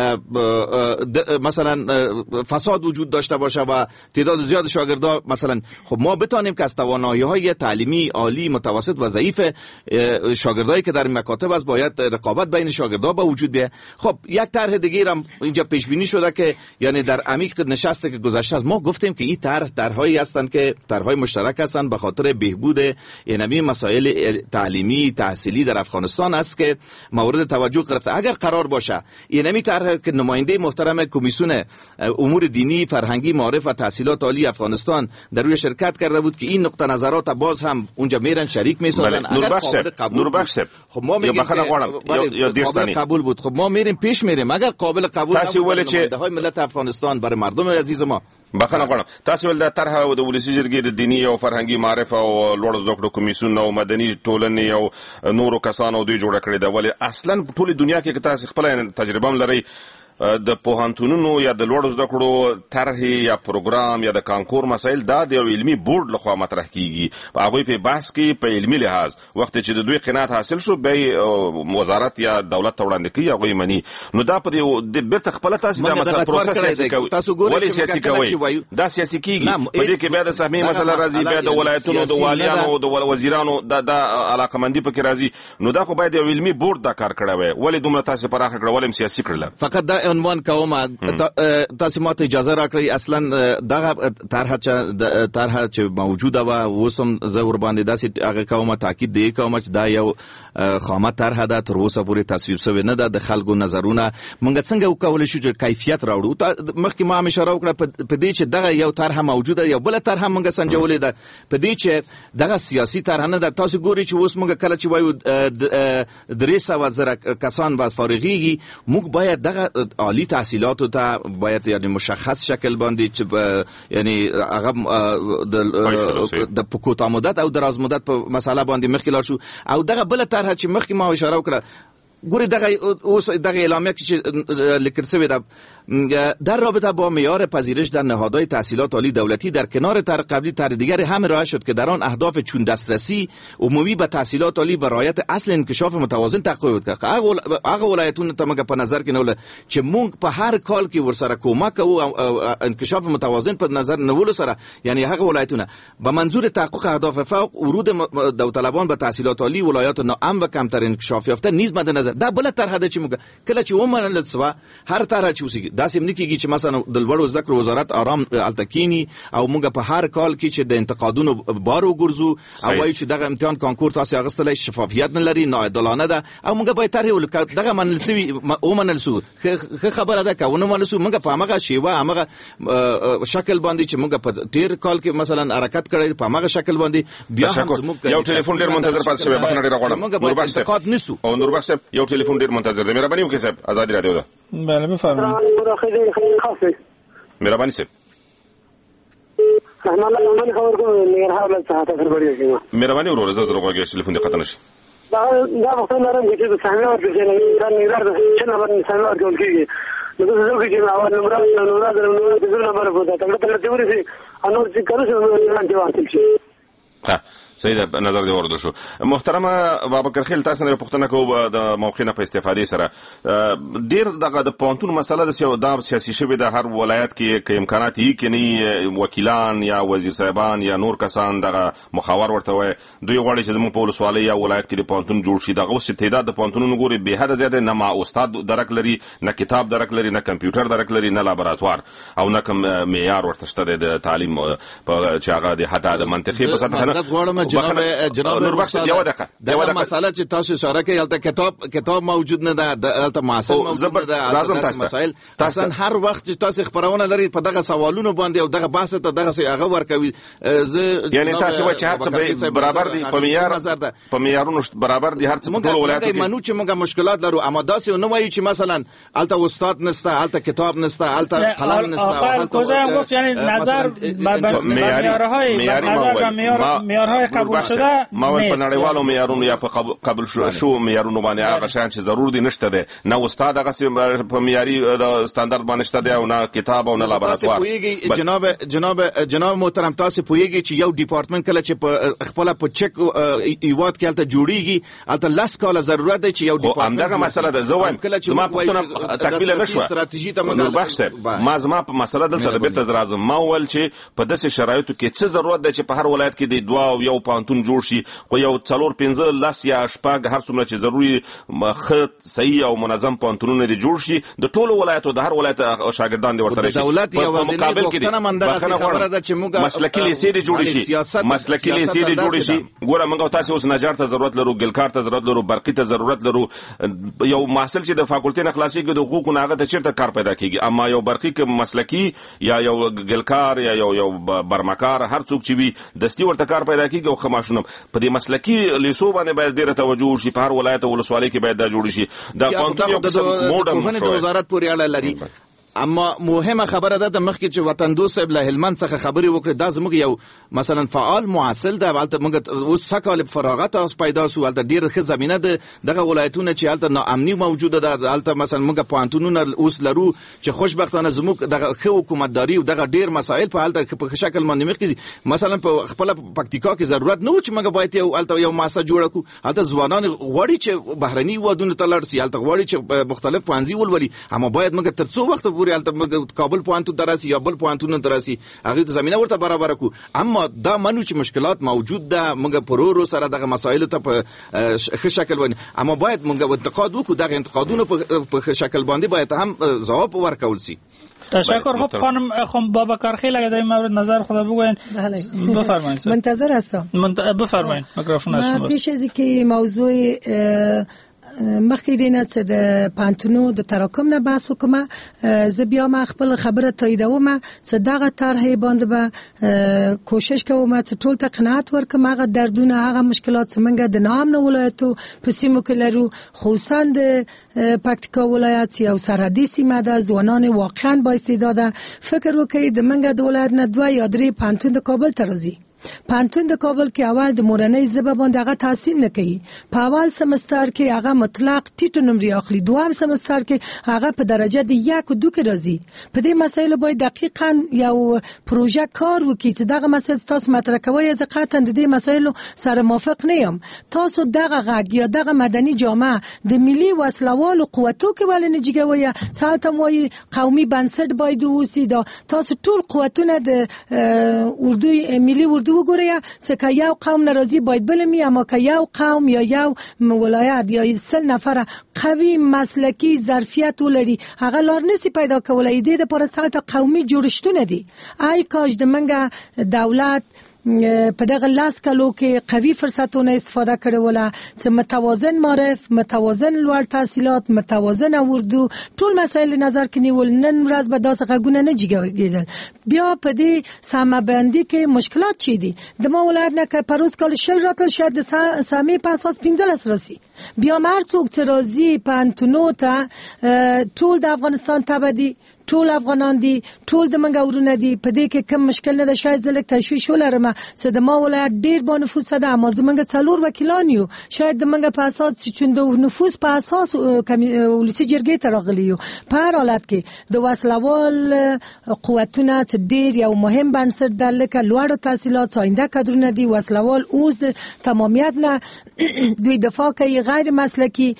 مثلا فساد وجود داشته باشه و تعداد زیاد شاگردا مثلا خب ما بتانیم که از توانایی‌های تعلیمی عالی، متوسط و ضعیف شاگردایی که در مکاتب است باید رقابت بین شاگردا به وجود بیاد. خب یک طرح دیگه هم اینجا پیش بینی شده که یعنی در عمیق نشسته که گذشته است ما گفتیم که این طرح طرحهایی هستند که طرحهای مشترک هستند به خاطر بهبود اینمی مسائل تعلیمی تحصیلی در افغانستان است که مورد توجه گرفته. اگر قرار باشه اینمی طرح که نماینده محترم کمیسیون امور دینی، فرهنگی، معارف و تحصیلات عالی افغانستان در روی شرکت کرده بود که این نقطه نظرات باز هم اونجا میرن شریک میسازن. اگر قابل قبول خب ما میگیم یا قابل قبول بود خب ما میریم پیش میریم. اگر قابل قبول نبود نماینده‌های ملت افغانستان برای مردم عزیز ما بخنه غواړم تاسو ول د طرح د ولسی جرګې د دینی او فرهنګي معرفت او لوړ زده کړو کمیسیون او مدني ټولنې او نورو کسانو دوی جوړ کړی دا ولی اصلا په ټوله دنیا کې که تاسو خپل تجربه لرئ د پوهنتونونو یا د لوړو زده کړو طرحې یا پروګرام یا د کانکور مسایل دا د یو علمي بورډ لخوا مطرح کیږي په هغوی په بحث کې په علمي لحاظ وخت چې د دوی قناعت حاصل شو بیا وزارت یا دولت ته وړاندې کوي هغوی مني نو دا په د بیرته خپله تاسو دا مسله پروسس سیاسي کوي ولې سیاسي کوي دا سیاسي کیږي په دې کې بیا د سهمي مسله راځي بیا د ولایتونو د والیانو د وزیرانو د علاقمندي پکې راځي نو دا خو باید یو علمي بورډ دا کار کړی وای ولې دومره تاسو پراخه کړه ولې سیاسي کړل فقط دا عنوان کوم تاسو ماته اجازه راکړئ اصلا دغه طرح چې طرح چې موجوده و اوسم زه ور باندې داسې هغه کومه تاکید دی کوم چې دا یو خامه طرح ده تر اوسه پورې تصویب شوی نه ده د خلکو نظرونه مونږ څنګه وکولای شو چې کیفیت راوړو مخکې ما اشاره وکړه په دې چې دغه یو طرح موجوده یو بل طرح مونږ سنجولې ده په دې چې دغه سیاسي طرح نه ده تاسو ګوري چې اوس مونږ کله چې وایو درې سوه زره کسان باید فارغیږي موږ باید دغه عالی تحصیلاتو ته باید یعنی مشخص شکل باندې چې یعنی هغه د کوتا مدت او دراز مدت په مساله باندې مخکې لاړ شو او دغه بل طرح چې مخکې ما اشاره وکړه ګوري دغه اوس دغه اعلامیه چې لیکل شوی ده در رابطه با معیار پذیرش در نهادهای تحصیلات عالی دولتی در کنار طرح قبلی طرح دیگر هم ارائه شد که در آن اهداف چون دسترسی عمومی به تحصیلات عالی و رعایت اصل انکشاف متوازن تحقق کرد هغه ولایتونه ته موږ په نظر کې نول چې موږ په هر کال کې ورسره کومک او انکشاف متوازن په نظر نولو سره یعنی هغه ولایتونه به منظور تحقق اهداف فوق ورود داوطلبان به تحصیلات عالی ولایات ناام و کمتر انکشاف یافته نیز مد نظر دا بل طرح ده چې موږ کله چې ومنل سوا هر طرح چې وسیږي دا سم نه کیږي چې مثلا د لوړو ذکر وزارت آرام التکینی او موږ په هر کال کې چې د انتقادونو بار وګرځو او وایي چې دغه امتحان کانکور تاسو اغستلای شفافیت نه لري ناعادلانه ده او موږ به طرح ولکه دغه منل سوي او منل سو خبره ده کونه منل سو موږ په هغه شیوه هغه شکل باندې چې موږ په تیر کال کې مثلا حرکت کړی په هغه شکل باندې بیا هم موږ یو ټلیفون ډیر منتظر پاتې شوی بخنه ډیر غواړم نور بخش انتقاد نسو او نور بخش یو ټلیفون ډیر منتظر دی مهرباني وکړئ صاحب آزادی رادیو ده بله بفرمایید مهرباني صاحب مهرباني ورور زه زه غواړم چې ټلیفون دې قطع نشي دا دا وخت نه راځي چې د سامنے ورته چې نه نه نه چې نه باندې سامنے ورته کېږي نو زه زه چې اول نمبر نو نو دا نو د نمبر په دا څنګه ته ورسي انو چې کړو چې نه جواب شي ها صحیح ده نظر دی ورته شو محترمه بابکر خیل تاسو نه پوښتنه کوو د موقع نه په استفادې سره ډیر دغه د پونتون مسله د سیو د سیاسي شوی د هر ولایت کې کې امکانات یې کې وکیلان یا وزیر صاحبان یا نور کسان دغه مخاور ورته وي دوی غواړي چې زموږ په ولسوالۍ یا ولایت کې د پونتون جوړ شي دغه اوس تعداد د پونتونونو ګوري به حد زیاته نه ما استاد درک لري نه کتاب درک لري نه کمپیوټر درک لري نه لابراتوار او نه کوم معیار ورته شته د تعلیم په چې هغه د حتی د منطقي په سطح جناب جناب نور بخش یو دقیقه یو دقیقه مساله چې تاسو اشاره کوي البته کتاب کتاب موجود نه ده البته معاصر موجود ده لازم تاسو مسائل تاسو هر وخت چې تاسو خبرونه لري په دغه سوالونو باندې او دغه بحث ته دغه هغه ورکوي یعنی تاسو چې هر څه برابر دي په معیار په معیارونو برابر دي هر څه په ټول ولایت کې منو چې موږ مشکلات لرو اما داسې نه وایي چې مثلا البته استاد نسته البته کتاب نسته البته قلم نسته البته کوزه گفت یعنی نظر معیارهای نظر معیارهای قبول شده ما ول په نړیوالو معیارونو یا په قبول شو معیارونو باندې هغه شان چې ضرور دي نشته ده نه استاد هغه په معیاري د استاندارد باندې شته ده او نه کتاب او نه لابراتوار جناب جناب جناب محترم تاسو پوهیږئ چې یو ډپارټمنټ کله چې په خپل په چک ایواد کې الته جوړیږي الته لاس کاله ضرورت دی چې یو ډپارټمنټ همدغه مسله ده زوان زما پښتنه تکمیل نشو استراتیژي ته موږ بحث ما زما په مسله دلته به تر راځم ما ول چې په داسې شرایطو کې څه ضرورت ده چې په هر ولایت کې د دوا او یو پانتون جوړ شي خو یو څلور پنځه لاس یا شپږ هر څومره چې ضروري خط صحیح او منظم پانتونونه دي جوړ شي د ټولو ولایتو د هر ولایت شاګردان دي ورته شي دولت یا مقابل کې خبره ده چې موږ مسلکي لیسې دي جوړ شي مسلکي لیسې دي جوړ شي ګوره موږ تاسو اوس نجار ته ضرورت لرو ګلکار ته ضرورت لرو برقي ته ضرورت لرو یو محصل چې د فاکولټي نه خلاصي کې د حقوقو ناغه ته چیرته کار پیدا کیږي اما یو برقي کې مسلکي یا یو ګلکار یا یو یو برمکار هر څوک چې وي دستي ورته کار پیدا کیږي او خماشونه په دې مسلکي لیسو باندې باید ډیره توجه وشي په هر ولایت او ولسوالۍ کې باید دا جوړ شي دا قانون یو قسم موډرن د وزارت پورې اړه لري اما مهمه خبره ده د مخکې چې وطن دوست ابله هلمند څخه خبري وکړه دا زموږ یو مثلا فعال معسل ده ولته موږ اوس سکهال فراغت اوس پیدا سو ولته ډیر ښه زمينه ده دغه ولایتونه چې هلته ناامني موجوده ده هلته مثلا موږ پوهنتونونه اوس لرو چې خوشبختانه زموږ دغه ښه حکومتداري او دغه ډیر مسایل په هلته په شکل باندې مخکې مثلا په خپل پکتیکا کې ضرورت نه و چې موږ باید یو هلته یو مؤسسه جوړ کړو هلته ځوانان غواړي چې بهرني ودونه ته لاړ شي هلته غواړي چې مختلف پوهنځي ولولي اما باید موږ تر څو وخت پورې هلته کابل پوهنتون دراسي یا بل پوهنتون دراسي هغه ته زمينه ورته برابر کړو اما دا منو چې مشکلات موجود ده موږ پرورو سره دغه مسایل ته په ښه شکل ونه اما باید موږ انتقاد وکړو دغه انتقادونه په شکل باندې باید هم جواب ورکول شي. تشکر. خب خانم خانم بابکر خیلی اگه در این مورد نظر خود بگوین. بفرمایید. منتظر هستم. بفرمایید. میکروفون از شماست. پیش از اینکه موضوع مخکې دینه چې د پانتونو د تراکم نه بحث وکم زه بیا ما خپل خبره تاییدوم چې دغه طرح باندې به کوشش کوم چې ټول ته قناعت ورکم هغه دردونه هغه مشکلات چې موږ د نامنو ولایتو په سیمو کې لرو خصوصا د پکتیکا ولایت یو سرحدي سیمه ده ځوانان واقعا با استعداده فکر وکړي د موږ د ولایت نه دوه یا درې پانتون د کابل ته راځي پانتون د کابل کې اول د مورنۍ ژبه باندې هغه تاثیر نه کوي په اول سمستر کې هغه مطلق ټیټ نمرې اخلي دوام سمستر کې هغه په درجه د یک و دو کې راځي په دې مسایل باید دقیقاً یو پروژه کار وکړي چې دغه مسایل تاسو مطرح کوئ زه قطعاً د دې مسایلو سره موافق نه یم تاسو دغه غږ یا دغه مدني جامعه د ملي وسلوالو قوتو کې ولې نه جګوي سالته موي قومي بنسټ باید اوسي دا تاسو ټول قوتونه د اردو ملي اردو وګورئ چې که یو قوم ناراضي باید بلمي اما که یو قوم یا یو ولایت یا سل نفر قوي مسلکی ظرفیت ولري هغه لار نسی پیدا کولای دي د پرڅال ته قومي جوړښتونه دي آی کاش د منګه دولت په دغه لاس کلو کې قوي فرصتونه استفاده کړي ولا چې متوازن معرف متوازن لوړ تحصیلات متوازن اردو ټول مسایل نظر کې نیول نن ورځ به داسې غږونه نه جګیدل بیا په دې سامه بندي کې مشکلات چي دي د ما ولایت نه که پروس کال شل راتل شاید د سامي په اساس پنځلس راسي بیا مرڅوک چې راځي پانتونو ته ټول د افغانستان تبدي ټول افغانان دي ټول د منګه ورونه دي په دې کې کوم مشکل نه ده شاید زلک تشویش ولرم چې د ما ولایت ډیر با نفوس ده اما زمونږ څلور وکیلان یو شاید د منګه په اساس چې د نفوس په اساس ولسی جرګې ته راغلی یو په هر حالت کې د وسلوال قوتونه چې ډیر یو مهم بنسټ ده لکه لوړ تحصیلات آینده کادرونه دي وسلوال اوس د تمامیت نه دوی دفاع کوي غیر مسلکی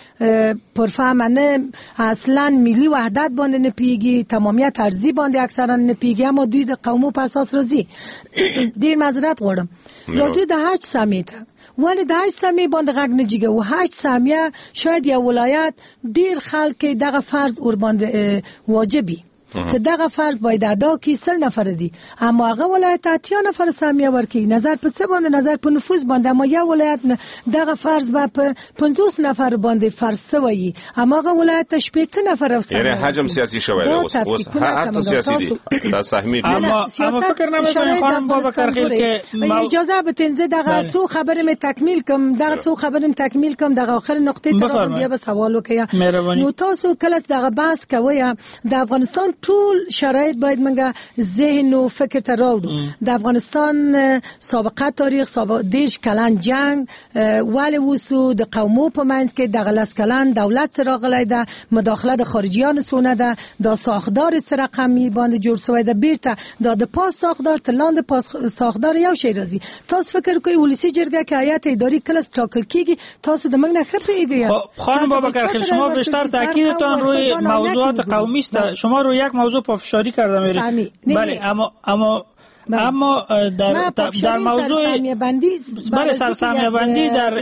پرفهمانه اصلا ملي وحدت باندې نه پیږي تمامیت ارزی باندې اکثرا نه پیږي اما دوی د قومو په اساس راځي ډیر معذرت غواړم راځي د هشت سامیه ته ولی د هشت سامیه باندې غږ نه جګه و هشت سامیه شاید یو ولایت ډیر خلک دغه فرض ور باندې واجبي چې دغه فرض باید ادا کی سل نفر دي اما هغه ولایت اتیا نفر سامیه ورکی نظر په څه باندې نظر په نفوذ باندې اما یو ولایت دغه فرض به په پنځوس نفر باندې فرض شوی اما هغه ولایت شپږ نفر اوسه یعنی حجم سیاسی شوی دی اوس اوس هر څه سیاسی دي دا سهمی دي اما اما فکر نه وکړم خانم بابکر خیل کې اجازه به تنزه دغه څو خبره می تکمیل کوم دغه څو خبره می تکمیل کوم دغه اخر نقطه ته بیا به سوال وکیا نو تاسو کله دغه بحث کوی د افغانستان ټول شرایط باید منګه ذهن او فکر ته راوړو د افغانستان سابقه تاریخ سابقه دیش کلان جنگ ولی وسو د قومو په منځ کې د غلس کلان دولت سره غلای ده مداخله د خارجيانو سونه ده د ساختار سره رقمي باندې جوړ شوی ده بیرته د پاس ساختار تلاند پاس ساختار یو شی راځي تاسو فکر کوئ ولسی جرګه کې هیئت اداري کله ټاکل کیږي تاسو د موږ نه خبرېږئ خانم بابکر خیل شما بیشتر تاکیدتان روی موضوعات قومی است شما روی یک موضوع پافشاری کرده میرید بله اما اما اما در در موضوع سهمیه بندی بله سهمیه بندی در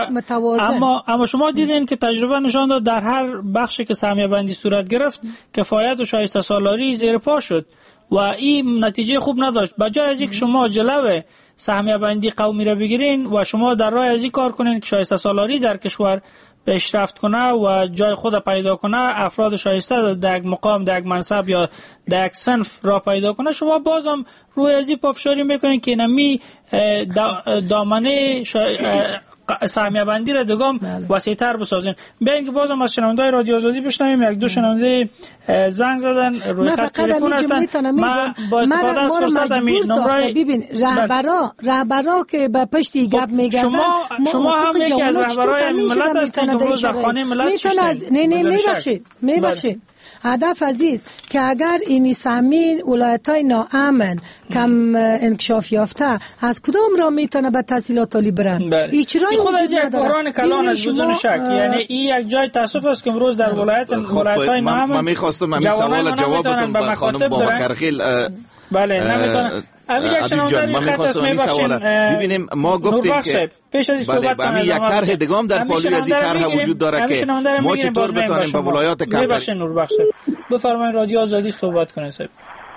اما اما شما دیدین که تجربه نشان داد در هر بخشی که سهمیه بندی صورت گرفت کفایت و شایسته سالاری زیر پا شد و این نتیجه خوب نداشت بجای از اینکه شما جلو سهمیه بندی قومی را بگیرین و شما در راه از این کار کنین که شایسته سالاری در کشور پیشرفت کنه و جای خود پیدا کنه افراد شایسته در یک مقام در یک منصب یا در یک صنف را پیدا کنه شما بازم روی ازی پافشاری میکنین که نمی دامنه سهمیه بندی را دگام وسیع‌تر بسازین. بیاین که بازم از شنونده‌های رادیو آزادی بشنویم. یک دو شنونده زنگ زدن روی خط تلفن هستن. ما با استفاده از فرصت همین نمره ببین رهبرا رهبرا که به پشتی گپ میگردن شما شما هم یکی از رهبرای ملت هستید که روز در خانه ملت شدید. نه نه میبخشید میبخشید هدف عزیز که اگر این سامین ولایت‌های ناامن کم انکشاف یافته از کدام را میتونه به تحصیلات عالی برن؟ هیچ راهی خود از یک بحران کلان از بدون شک. یعنی این یک جای تاسف است که امروز در ولایت ولایت‌های ناامن من می‌خواستم همین سوال جوابتون با خانم بابکرخیل بله نمیتونن. عبید جان من می‌خواستم این سوال ببینیم. ما گفتیم که پیش از صحبت همین یک طرح دگام در پالوی از این طرح وجود داره که ما چطور بتونیم به ولایات کم ببخشید نور بخش بفرمایید رادیو آزادی صحبت کنید صاحب.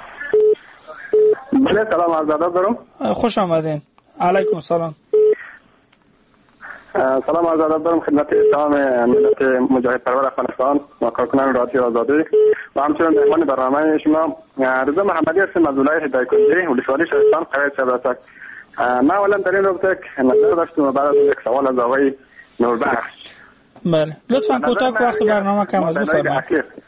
بله سلام عرض ادب دارم. خوش آمدین. علیکم سلام. سلام عرض ادب دارم خدمت تمام ملت مجاهد پرور افغانستان و کارکنان رادیو آزادی و همچنین مهمان برنامه شما. رضا محمدی هستم از ولایت دایکنډي ولسوالی شهرستان قریه چهاربرسک. ما اولا در این رابطه نظر داشتم و بعد از یک سوال از آقای نوربخش. بله لطفا کوتاه که وقت برنامه کم از بفرمایید.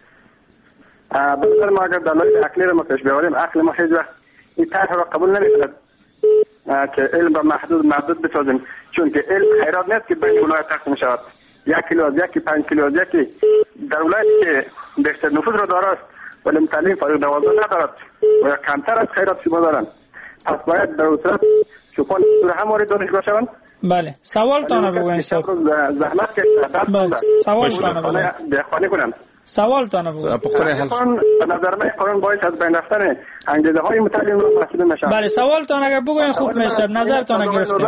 بسیار ما اگر دلایل عقلی را پیش بیاوریم عقل ما هیچ وقت این طرح را قبول نمی‌کند که علم را محدود محدود بسازیم، چون که علم خیرات نیست که بین ولایت تقسیم شود. یک کیلو از یکی پنج کیلو از یکی در ولایتی که بیشتر نفوذ را دارد ولی تعلیم فارغ دوازده ندارد و کمتر از خیرات شما دارند، پس باید در صورت چوپان سور هم وارد دانشگاه شوند. بله سوال تانه بگوین صاحب. زحمت که بله سوال تانه بگوین. دهخانی کنند. سوال تانه بگوین. به نظر من قانون باید از بین رفتن انگیزه های متعلم را محسوب میشه. بله سوال تانه اگر بگوین خوب میشه. نظر تانه گرفتیم.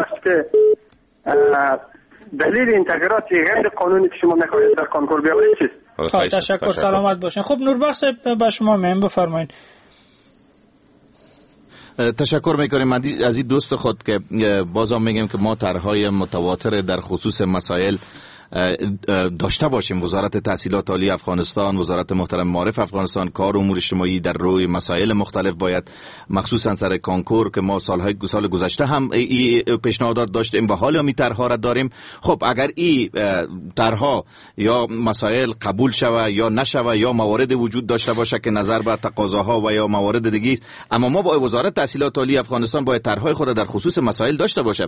دلیل این تغییرات غیر قانونی که شما میخواهید در کنکور بیاورید چیست؟ تشکر سلامت باشین. خب نوربخش صاحب به شما میگم بفرمایید. تشکر میکنیم از این دوست خود که بازم میگیم که ما طرحهای متواتر در خصوص مسائل داشته باشیم. وزارت تحصیلات عالی افغانستان، وزارت محترم معارف افغانستان، کار امور اجتماعی در روی مسائل مختلف باید مخصوصا سر کانکور که ما سالهای سال گذشته هم این پیشنهادات داشتیم و حالا می طرحها را داریم. خب اگر این طرحها یا مسائل قبول شوه یا نشوه یا موارد وجود داشته باشه که نظر به تقاضاها و یا موارد دیگه، اما ما با وزارت تحصیلات عالی افغانستان باید طرحهای خود در خصوص مسائل داشته باشه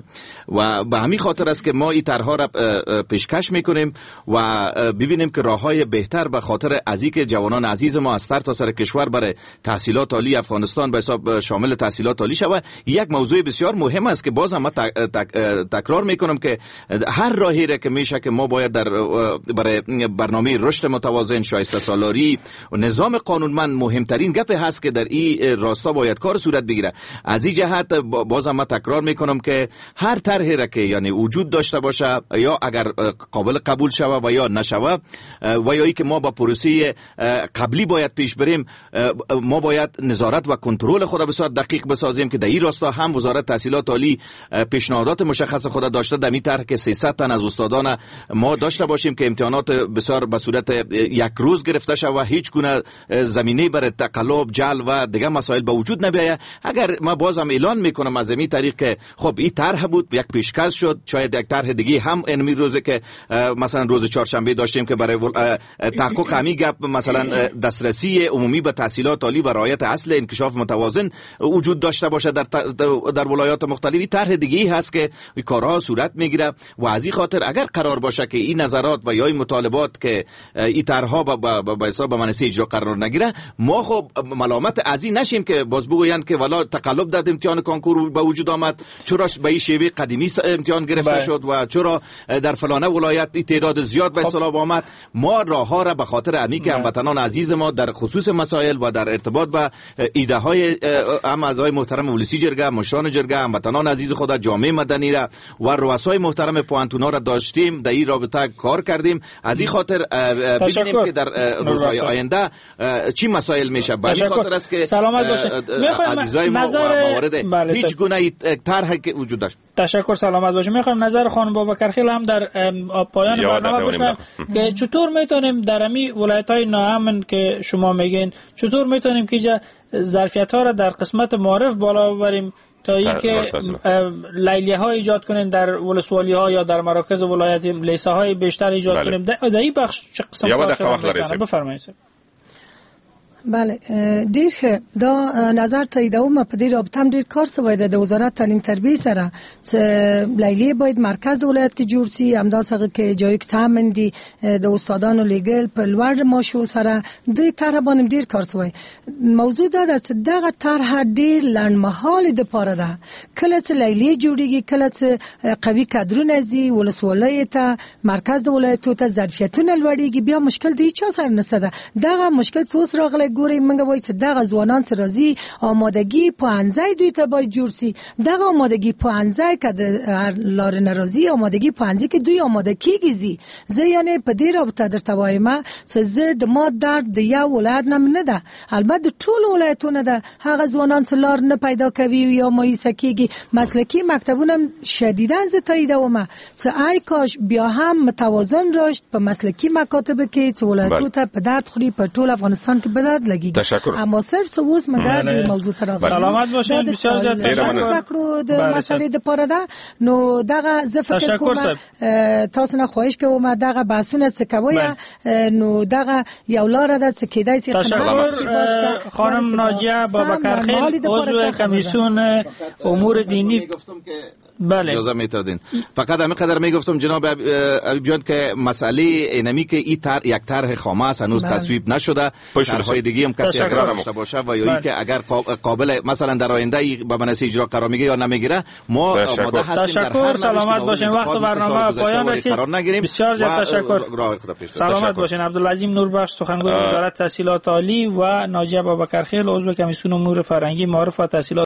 و به همین خاطر است که ما این طرحها را پیشکش میکنیم و ببینیم که راههای بهتر به خاطر ازی که جوانان عزیز ما از سر تا سر کشور برای تحصیلات عالی افغانستان به حساب شامل تحصیلات عالی شود. یک موضوع بسیار مهم است که باز هم تک، تک، تکرار میکنم که هر راهی را که میشه که ما باید در برای برنامه رشد متوازن، شایسته سالاری و نظام قانونمند مهمترین گپ هست که در این راستا باید کار صورت بگیره. از این جهت باز هم تکرار میکنم که هر طرحی را که یعنی وجود داشته باشه یا اگر قابل قبول شوه و یا نشوه و یا ای که ما با پروسه قبلی باید پیش بریم، ما باید نظارت و کنترل خود بسیار دقیق بسازیم که در این راستا هم وزارت تحصیلات عالی پیشنهادات مشخص خود داشته در این طرح که سیصد تن از استادان ما داشته باشیم که امتحانات بسیار به صورت یک روز گرفته شوه و هیچ گونه زمینه برای تقلب، جعل و دیگه مسائل به وجود نبیاید. اگر ما بازم اعلان میکنم از این طریق که خب این طرح بود یک پیشکش شد، شاید یک طرح دیگه هم این روزه که مثلا روز چهارشنبه داشتیم که برای تحقق همین گپ مثلا دسترسی عمومی به تحصیلات عالی و رعایت اصل انکشاف متوازن وجود داشته باشه در در ولایات مختلفی، طرح دیگه‌ای هست که این کارها صورت میگیره و از این خاطر اگر قرار باشه که این نظرات و یا این مطالبات که این طرحها به حساب به منصه اجرا قرار نگیره، ما خب ملامت از این نشیم که باز بگویند که والا تقلب در امتحان کنکور به وجود آمد، چرا به این شیوه قدیمی امتحان گرفته شد و چرا در فلانه ولایت تعداد زیاد به اصطلاح آمد. ما راه ها را به خاطر عمیق هموطنان عزیز ما در خصوص مسائل و در ارتباط با ایده های هم اعضای محترم ولسی جرگه، مشران جرگه، هموطنان عزیز خود، جامعه مدنی را و رؤسای محترم پوانتونا را داشتیم، در این رابطه کار کردیم. از این خاطر ببینیم که در روزهای آینده چی مسائل میشه. به این خاطر است که سلامت باشه. عزیزای ما موارد بله هیچ گونه طرحی که وجود داشت. تشکر سلامت باشه. میخوایم نظر خانم بابکرخیل هم در پایان برنامه بشنویم که چطور میتونیم در امی ولایت‌های ناامن که شما میگین چطور میتونیم که ظرفیت‌ها را در قسمت معارف بالا ببریم تا اینکه لیلیه ها ایجاد کنین در ولسوالی ها یا در مراکز ولایت لیسه های بیشتر ایجاد بله. کنیم در این بخش چه قسم کار شده بفرمایید. بله ډیر دا نظر تاییدو ما په دې رابطه هم ډیر کار سوی ده د وزارت تعلیم تربیه سره چې لیلیه باید مرکز د ولایت کې جوړ شي همداسې کې جای کې سامن دي د استادانو لیګل په لوړ ماشو سره د طرح باندې ډیر کار سوی. موضوع دا ده چې دغه طرح ډیر لنډمهاله د پاره ده. کله چې لیلیه جوړیږي کله چې قوي کادرونه زی ولسوالۍ ته مرکز د ولایت ته ظرفیتونه لوړیږي بیا مشکل دی چا سره نشته ده. دغه مشکل څوس راغلی ګوري منګه وای چې دغه ځوانان چې راځي آمادگی پوهنځی دوی ته باید جوړ شي. دغه آمادگی پوهنځی که د لار ناراضي آمادگی پوهنځی کې دوی آماده کیږي. زه یعنی په دې رابطه درته وایم چې زه د ما درد د یو ولایت نه ده، البته ټول ولایتونه ده. هغه ځوانان چې لار نه پیدا کوي یا مایوسه کیږي مسلکی مکتبونه شدیداً زه تاییدوم چې ای کاش بیا هم متوازن راشد په مسلکی مکاتب کې چې ولایتو ته په درد خوري په ټول افغانستان کې به درد لګي. اما صرف اوس مګر د موضوع تر سلامت باشین. بسیار زیات تشکر د مسلې د پاره ده. نو دغه زه فکر کوم تاسو نه خواهش کوم دغه بحثونه څه کوي نو دغه یو لار ده چې کېدای شي. تشکر خانم ناجیه بابکرخیل عضو کمیسیون امور دینی. بله اجازه میتادین فقط همین قدر میگفتم جناب ابیب جان که مسئله اینمی که این طرح یک طرح خامه است هنوز تصویب نشده. طرح‌های دیگه هم کسی اگر داشته باشه و یا اینکه اگر قابل مثلا در آینده به منصه اجرا قرار میگیره یا نمیگیره ما آماده هستیم در هر سلامت باشین. وقت برنامه پایان رسید. بسیار زیاد تشکر. سلامت باشین. عبدالعظیم نوربخش سخنگوی وزارت تحصیلات عالی و ناجیه بابکرخیل عضو کمیسیون امور فرهنگی معارف و تحصیلات